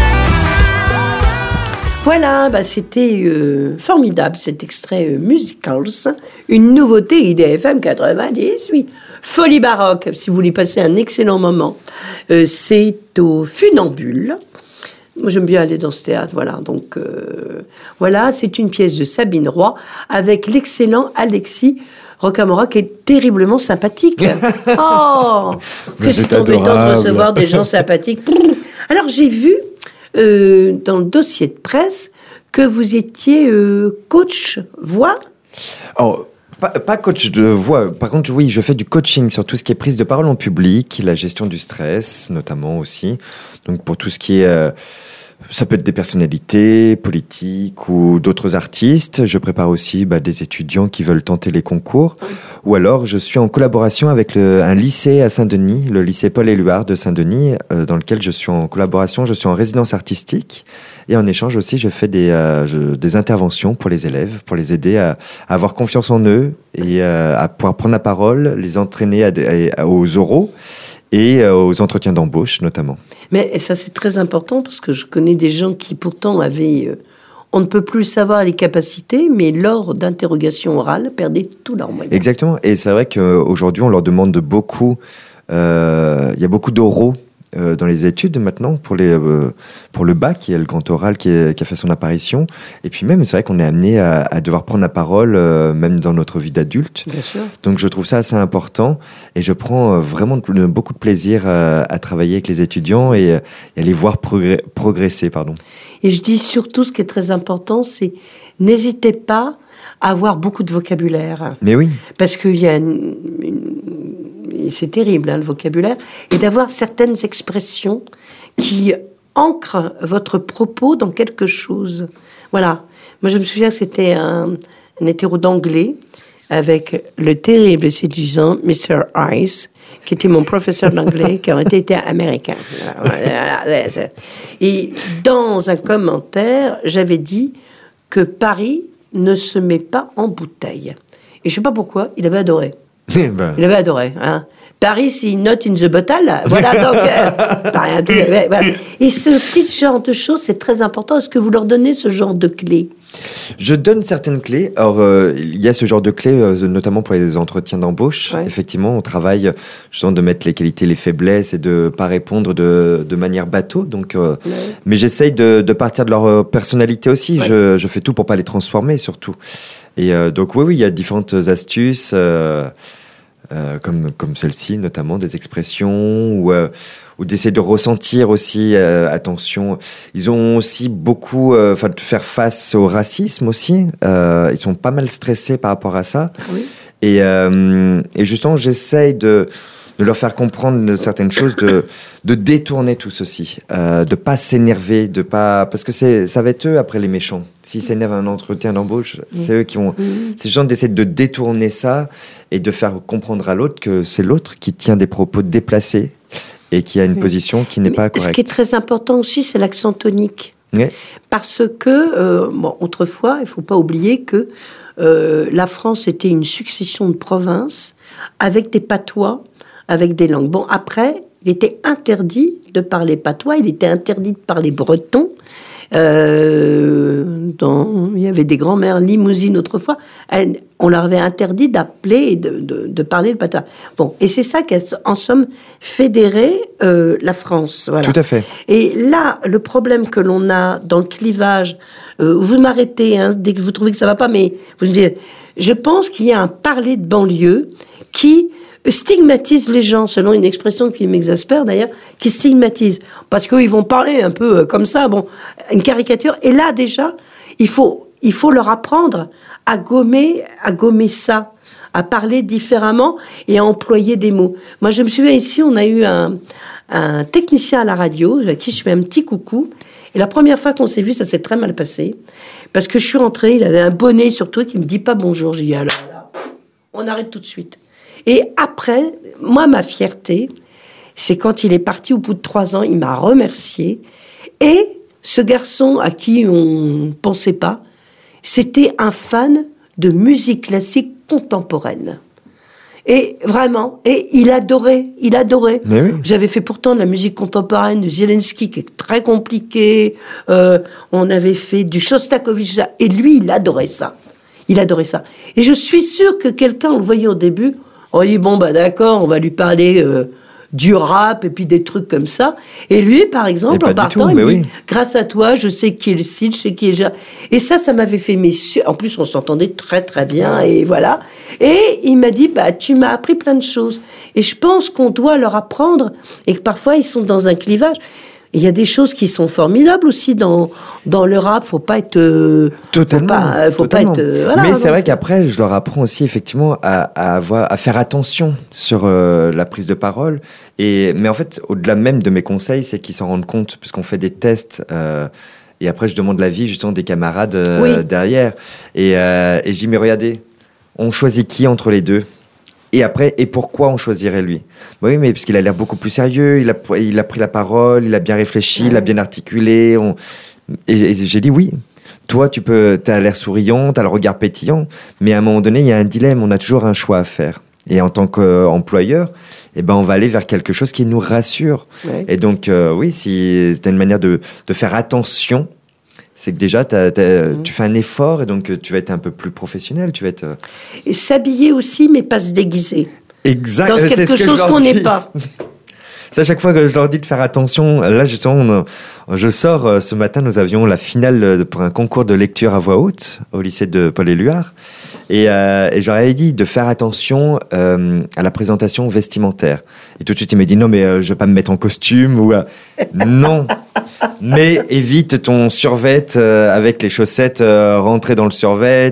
Voilà, c'était formidable cet extrait Musicals, une nouveauté IDFM 98. Folie baroque, si vous voulez passer un excellent moment. C'est au Funambule. Moi, j'aime bien aller dans ce théâtre, voilà. Donc, voilà, c'est une pièce de Sabine Roy avec l'excellent Alexis Rocamora qui est terriblement sympathique. Oh, que c'est embêtant de recevoir des gens sympathiques. Alors, j'ai vu dans le dossier de presse que vous étiez coach voix. Oh, pas coach de voix. Par contre, oui, je fais du coaching sur tout ce qui est prise de parole en public, la gestion du stress, notamment aussi. Donc, pour tout ce qui est... ça peut être des personnalités politiques ou d'autres artistes. Je prépare aussi des étudiants qui veulent tenter les concours. Ou alors, je suis en collaboration avec un lycée à Saint-Denis, le lycée Paul-Éluard de Saint-Denis, dans lequel je suis en collaboration. Je suis en résidence artistique. Et en échange aussi, je fais des interventions pour les élèves, pour les aider à avoir confiance en eux et à pouvoir prendre la parole, les entraîner aux oraux et aux entretiens d'embauche notamment. Mais ça, c'est très important parce que je connais des gens qui pourtant avaient, on ne peut plus savoir les capacités, mais lors d'interrogations orales, perdaient tous leurs moyens. Exactement. Et c'est vrai qu'aujourd'hui, on leur demande beaucoup, il y a beaucoup d'oraux dans les études maintenant pour le bac, il y a le grand oral qui a fait son apparition, et puis même c'est vrai qu'on est amené à devoir prendre la parole même dans notre vie d'adulte. Bien sûr. Donc je trouve ça assez important et je prends vraiment beaucoup de plaisir à travailler avec les étudiants et à les voir progresser. Et je dis surtout ce qui est très important, c'est n'hésitez pas à avoir beaucoup de vocabulaire. Mais oui. Parce qu'il y a c'est terrible, le vocabulaire, et d'avoir certaines expressions qui ancrent votre propos dans quelque chose. Voilà. Moi, je me souviens que c'était un hétéro d'anglais avec le terrible et séduisant Mr. Ice, qui était mon professeur d'anglais, qui aurait été américain. Et dans un commentaire, j'avais dit que Paris ne se met pas en bouteille. Et je ne sais pas pourquoi, il avait adoré. Il avait adoré. Hein. Paris, c'est not in the bottle. Voilà, donc... voilà. Et ce petit genre de choses, c'est très important. Est-ce que vous leur donnez ce genre de clés ? Je donne certaines clés. Alors, il y a ce genre de clés, notamment pour les entretiens d'embauche. Ouais. Effectivement, on travaille justement de mettre les qualités, les faiblesses et de ne pas répondre de manière bateau. Donc, mais j'essaye de partir de leur personnalité aussi. Ouais. Je fais tout pour ne pas les transformer, surtout. Et donc, oui, il y a différentes astuces... comme celle-ci, notamment des expressions ou d'essayer de ressentir aussi attention. Ils ont aussi beaucoup de faire face au racisme aussi. Ils sont pas mal stressés par rapport à ça. Oui. Et justement, j'essaye de leur faire comprendre certaines choses, de détourner tout ceci, de pas s'énerver, parce que ça va être eux après les méchants. S'ils s'énervent à un entretien d'embauche, c'est eux qui vont. C'est genre d'essayer de détourner ça et de faire comprendre à l'autre que c'est l'autre qui tient des propos déplacés et qui a une position qui n'est pas correcte. Ce qui est très important aussi, c'est l'accent tonique. Oui. Parce que, autrefois, il faut pas oublier que la France était une succession de provinces avec des patois, avec des langues. Bon, après, il était interdit de parler patois, il était interdit de parler breton. Il y avait des grands-mères limousines autrefois, on leur avait interdit d'appeler et de parler le patois. Bon, et c'est ça qui a, en somme, fédéré la France. Voilà. Tout à fait. Et là, le problème que l'on a dans le clivage, vous m'arrêtez dès que vous trouvez que ça ne va pas, mais vous me dites, je pense qu'il y a un parler de banlieue qui stigmatise les gens, selon une expression qui m'exaspère d'ailleurs, qui stigmatise. Parce qu'ils vont parler un peu comme ça, une caricature. Et là, déjà, il faut leur apprendre à gommer ça, à parler différemment et à employer des mots. Moi, je me souviens ici, on a eu un technicien à la radio, à qui je fais un petit coucou. Et la première fois qu'on s'est vu, ça s'est très mal passé. Parce que je suis rentrée, il avait un bonnet sur toi qui ne me dit pas bonjour. J'ai dit, alors là, on arrête tout de suite. Et après, moi, ma fierté, c'est quand il est parti au bout de 3 ans, il m'a remercié. Et ce garçon à qui on ne pensait pas, c'était un fan de musique classique contemporaine. Et vraiment, et il adorait. Mais oui. J'avais fait pourtant de la musique contemporaine de Zelensky, qui est très compliquée. On avait fait du Shostakovich, et lui, il adorait ça. Et je suis sûre que quelqu'un, on le voyait au début, on dit, bon, bah d'accord, on va lui parler du rap et puis des trucs comme ça. Et lui, par exemple, en partant, il me dit, grâce à toi, je sais qui est le Cid, je sais qui est Jean. Et ça m'avait fait en plus, on s'entendait très très bien, et voilà. Et il m'a dit, bah, tu m'as appris plein de choses. Et je pense qu'on doit leur apprendre, et que parfois, ils sont dans un clivage. Et il y a des choses qui sont formidables aussi dans le rap. Faut pas être totalement. Faut pas être. Voilà, mais c'est vrai qu'après, je leur apprends aussi effectivement à faire attention sur la prise de parole. Mais en fait, au-delà même de mes conseils, c'est qu'ils s'en rendent compte, parce qu'on fait des tests. Et après, je demande l'avis justement des camarades derrière. Et je dis, mais regardez, on choisit qui entre les deux? Et après, et pourquoi on choisirait lui? Oui, mais parce qu'il a l'air beaucoup plus sérieux, il a pris la parole, il a bien réfléchi, il a bien articulé. Et j'ai dit oui. Toi, t'as l'air souriant, t'as le regard pétillant, mais à un moment donné, il y a un dilemme, on a toujours un choix à faire. Et en tant qu'employeur, on va aller vers quelque chose qui nous rassure. Ouais. Et donc, oui, si c'était une manière de faire attention, c'est que déjà, tu fais un effort et donc tu vas être un peu plus professionnel. Tu vas être... Et s'habiller aussi, mais pas se déguiser. Exact. Dans quelque chose qu'on n'est pas. C'est à chaque fois que je leur dis de faire attention. Là, justement, je sors. Ce matin, nous avions la finale pour un concours de lecture à voix haute au lycée de Paul-Éluard. Et j'aurais dit de faire attention à la présentation vestimentaire. Et tout de suite, il m'a dit, non, mais je ne vais pas me mettre en costume. Ou non. Mais évite ton survêt avec les chaussettes rentrées dans le survêt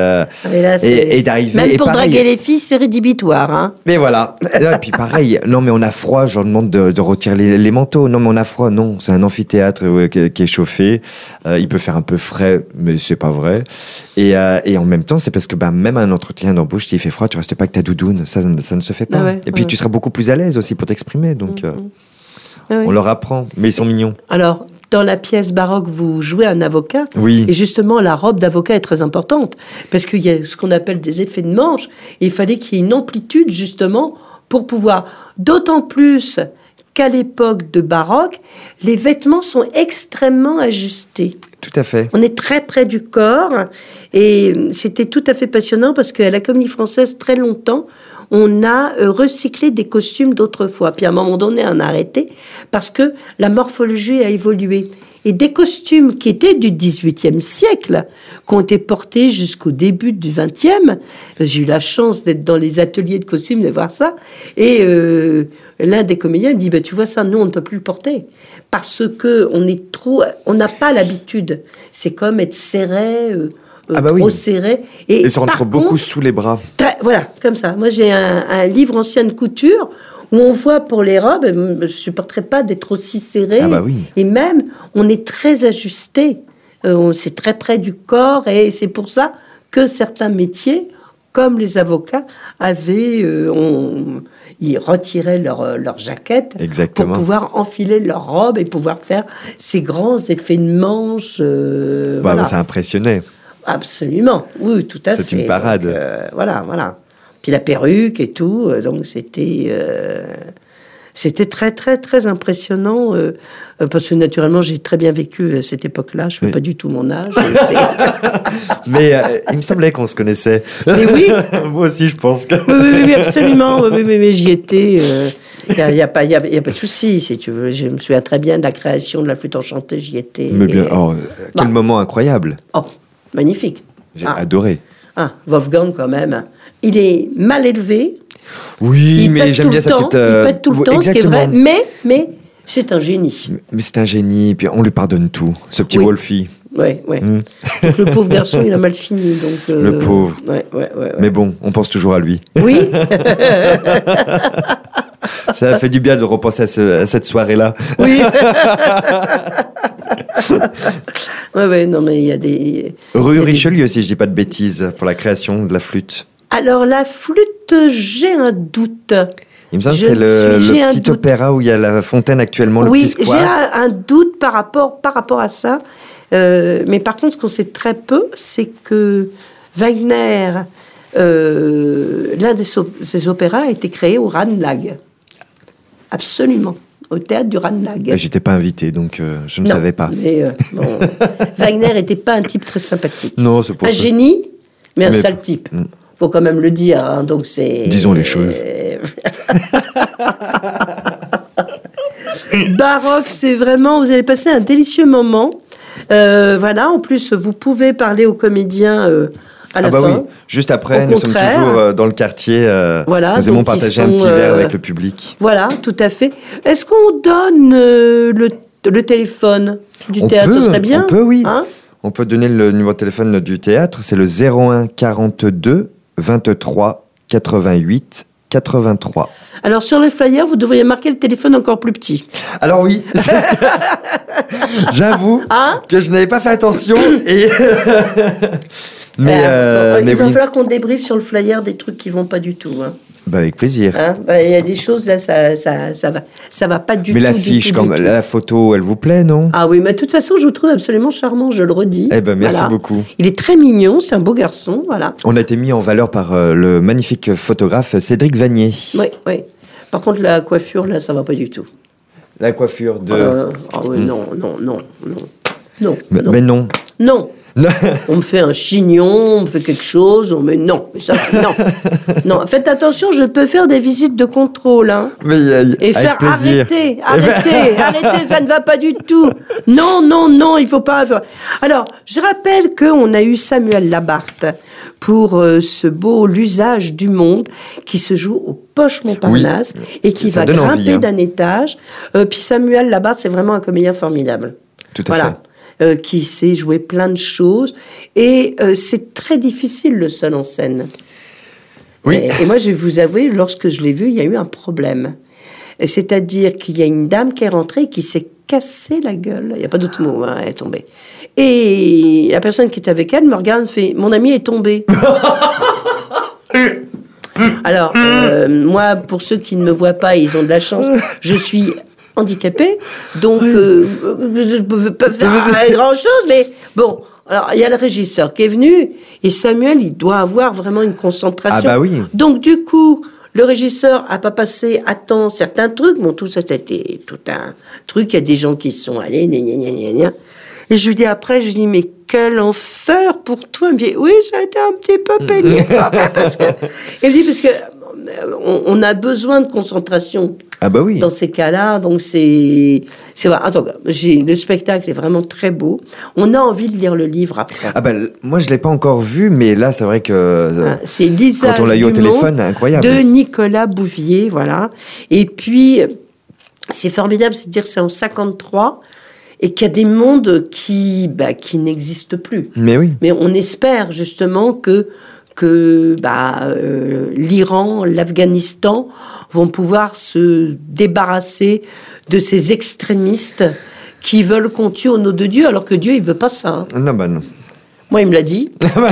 et d'arriver. Même pour draguer les filles, c'est rédhibitoire. Hein. Mais voilà. Et puis pareil, non mais on a froid, je leur demande de retirer les manteaux. Non mais on a froid, non, c'est un amphithéâtre qui est chauffé. Il peut faire un peu frais, mais c'est pas vrai. Et en même temps, c'est parce que même un entretien d'embauche, s'il fait froid, tu restes pas avec ta doudoune. Ça ne se fait pas. Ah ouais, et puis tu seras beaucoup plus à l'aise aussi pour t'exprimer. Donc on leur apprend, mais ils sont mignons. Alors, dans la pièce baroque, vous jouez un avocat. Oui. Et justement, la robe d'avocat est très importante. Parce qu'il y a ce qu'on appelle des effets de manche. Et il fallait qu'il y ait une amplitude, justement, pour pouvoir. D'autant plus qu'à l'époque de baroque, les vêtements sont extrêmement ajustés. Tout à fait. On est très près du corps. Et c'était tout à fait passionnant parce qu'à la Comédie Française, très longtemps, on a recyclé des costumes d'autrefois. Puis à un moment donné, on a arrêté parce que la morphologie a évolué. Et des costumes qui étaient du XVIIIe siècle, qui ont été portés jusqu'au début du XXe, j'ai eu la chance d'être dans les ateliers de costumes, de voir ça. Et l'un des comédiens me dit, tu vois ça, nous, on ne peut plus le porter. Parce que on n'a pas l'habitude. C'est comme être serré... trop serré. Et ça rentre beaucoup sous les bras. Voilà, comme ça. Moi, j'ai un livre ancienne couture où on voit pour les robes, je ne supporterais pas d'être aussi serré. Ah bah oui. Et même, on est très ajusté. C'est très près du corps. Et c'est pour ça que certains métiers, comme les avocats, ils retiraient leur jaquette. Exactement. Pour pouvoir enfiler leur robe et pouvoir faire ces grands effets de manche. Voilà. Ça impressionnait. Absolument, oui, tout à fait. C'est une parade. Donc, voilà. Puis la perruque et tout, donc c'était très, très, très impressionnant. Parce que naturellement, j'ai très bien vécu cette époque-là. Je ne fais pas du tout mon âge. Mais il me semblait qu'on se connaissait. Mais oui. Moi aussi, je pense que... Oui, absolument. Mais j'y étais. Il n'y a pas de souci, si tu veux. Je me souviens très bien de la création de la flûte enchantée. J'y étais. Mais bien, quel moment incroyable. Oh, magnifique. J'ai adoré. Wolfgang, quand même. Il est mal élevé. Oui, mais j'aime bien sa petite... Il pète tout le temps, ce qui est vrai. Mais c'est un génie. Mais c'est un génie. Puis on lui pardonne tout. Ce petit Wolfie. Ouais. Donc, le pauvre garçon, il a mal fini. Donc, le pauvre. Ouais. Mais bon, on pense toujours à lui. Oui. Ça a fait du bien de repenser à cette soirée-là. Oui. Non, mais il y a des... Rue Richelieu, si je dis pas de bêtises, pour la création de la flûte. Alors, la flûte, j'ai un doute. Il me semble que Je c'est le j'ai un petit doute. opéra où il y a la fontaine actuellement, le Oui, petit j'ai square. un doute par rapport à ça. Mais par contre, ce qu'on sait très peu, c'est que Wagner, l'un de ses opéras a été créé au Ranelagh. Absolument. Au théâtre du Ranelagh. J'étais pas invité, donc je ne Non, savais pas. Mais bon, Wagner n'était pas un type très sympathique. Non, c'est pour Un ça. génie, mais un Mais- sale type. Faut quand même le dire. Hein, donc c'est. Disons les choses. Baroque, c'est vraiment. Vous allez passer un délicieux moment. Voilà. En plus, vous pouvez parler aux comédiens à la Ah bah fin. oui, juste après, Au nous sommes contraire. toujours dans le quartier. Voilà, nous aimons donc ils partager un sont, petit verre avec le public. Voilà, tout à fait. Est-ce qu'on donne le téléphone du On théâtre? peut, Ce serait bien. on peut, oui. Hein? On peut donner le numéro de téléphone du théâtre, c'est le 01 42 23 88 83. Alors sur les flyers, vous devriez marquer le téléphone encore plus petit. Alors oui, j'avoue Hein? que je n'avais pas fait attention et Bon, mais il va oui. falloir qu'on débriefe sur le flyer des trucs qui vont pas du tout. Hein. Bah, avec plaisir. Hein, il y a des choses là, ça va pas du Mais tout. l'affiche, du tout, comme du tout. la photo, elle vous plaît, non? Ah oui, mais de toute façon, je vous trouve absolument charmant, je le redis. Eh ben, merci Voilà. beaucoup. Il est très mignon, c'est un beau garçon, voilà. On a été mis en valeur par le magnifique photographe Cédric Vanier. Oui, oui. Par contre, la coiffure, là, ça va pas du tout. La coiffure de... Ah oui, non. mais non. Non. On me fait un chignon, on me fait quelque chose, mais non. Mais ça, non. Non, faites attention, je peux faire des visites de contrôle, hein. Mais, Et avec faire plaisir. arrêtez, ça ne va pas du tout. Non, il faut pas. Alors, je rappelle qu'on a eu Samuel Labarthe pour ce beau L'usage du monde qui se joue au Poche Montparnasse et qui Ça va donne grimper envie, hein. d'un étage. Puis Samuel Labarthe, c'est vraiment un comédien formidable. Tout à Voilà. Qui sait jouer plein de choses. Et c'est très difficile, le seul en scène. Oui. Et moi, je vais vous avouer, lorsque je l'ai vu, il y a eu un problème. C'est-à-dire qu'il y a une dame qui est rentrée et qui s'est cassé la gueule. Il n'y a pas d'autre mot, hein, elle est tombée. Et la personne qui est avec elle me regarde et fait « Mon ami est tombé ». Alors, moi, pour ceux qui ne me voient pas, ils ont de la chance, je suis handicapée, donc je ne peux pas faire grand-chose, mais bon... Alors, il y a le régisseur qui est venu, et Samuel, il doit avoir vraiment une concentration. Ah bah oui. Donc, du coup, le régisseur a pas passé à temps certains trucs. Bon, tout ça, c'était tout un truc. Il y a des gens qui sont allés, gna, gna, gna, gna, gna. Et je lui dis après, je lui dis, mais quel enfer pour toi. Il me dit, oui, ça a été un petit peu pénible. Parce que... Il me dit, parce que on a besoin de concentration. Ah bah oui. Dans ces cas-là, donc c'est vrai. Attends, le spectacle est vraiment très beau. On a envie de lire le livre après. Ah bah, moi, je ne l'ai pas encore vu, mais là, c'est vrai que... C'est L'usage quand on l'a eu au du téléphone, monde incroyable. de Nicolas Bouvier, voilà. Et puis, c'est formidable, c'est de dire que c'est en 53 et qu'il y a des mondes qui n'existent plus. Mais oui. Mais on espère justement que l'Iran, l'Afghanistan vont pouvoir se débarrasser de ces extrémistes qui veulent qu'on tue au nom de Dieu, alors que Dieu, il veut pas ça. Hein. Non, bah non. Moi, il me l'a dit.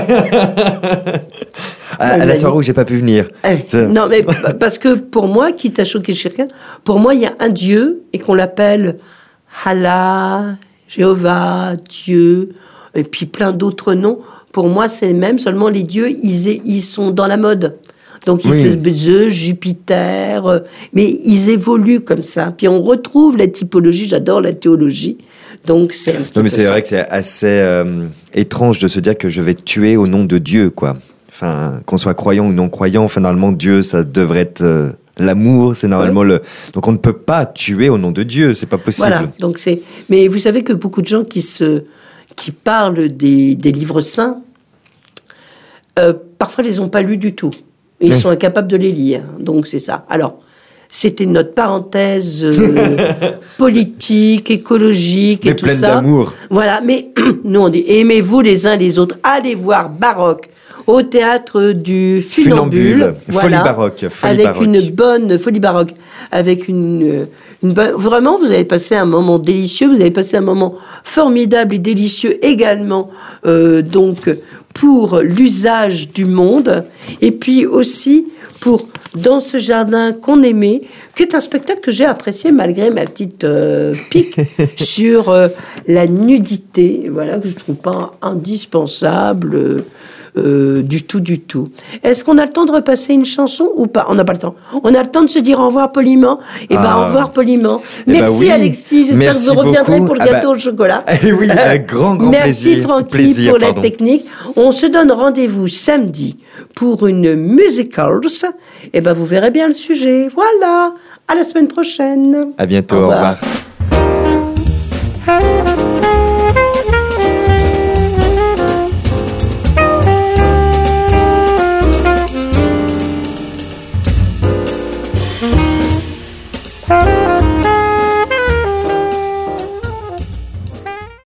À la soirée où j'ai pas pu venir. Non, mais parce que pour moi, quitte à choquer chacun, pour moi, il y a un Dieu et qu'on l'appelle Allah, Jéhovah, Dieu, et puis plein d'autres noms. Pour moi, c'est les mêmes, seulement les dieux, ils sont dans la mode. Donc, Zeus, Jupiter, mais ils évoluent comme ça. Puis on retrouve la typologie, j'adore la théologie. Donc, c'est un petit Non, mais peu c'est ça. vrai que c'est assez étrange de se dire que je vais tuer au nom de Dieu, quoi. Enfin, qu'on soit croyant ou non croyant, finalement, Dieu, ça devrait être l'amour, c'est normalement le... Donc, on ne peut pas tuer au nom de Dieu, c'est pas possible. Voilà, donc c'est... Mais vous savez que beaucoup de gens qui parlent des livres saints, parfois, ils les ont pas lus du tout. Et ils sont incapables de les lire. Donc, c'est ça. Alors, c'était notre parenthèse politique, écologique et Mais tout pleine ça. d'amour. Voilà, mais nous, on dit, aimez-vous les uns les autres. Allez voir Baroque au théâtre du Funambule. Folie baroque. Folie avec baroque. une bonne folie baroque. Avec une bonne... Vraiment, vous avez passé un moment délicieux. Vous avez passé un moment formidable et délicieux également. Donc, pour l'usage du monde. Et puis aussi pour Dans ce jardin qu'on aimait, qui est un spectacle que j'ai apprécié malgré ma petite pique sur la nudité, voilà, que je trouve pas indispensable du tout. Est-ce qu'on a le temps de repasser une chanson ou pas? On n'a pas le temps. On a le temps de se dire au revoir poliment. Et au revoir poliment. Merci Alexis, j'espère que vous reviendrez pour le gâteau au chocolat. Oui, un grand Merci plaisir. Francky pour la technique. On se donne rendez-vous samedi pour une musicals. Et vous verrez bien le sujet. Voilà. À la semaine prochaine. À bientôt. Au revoir.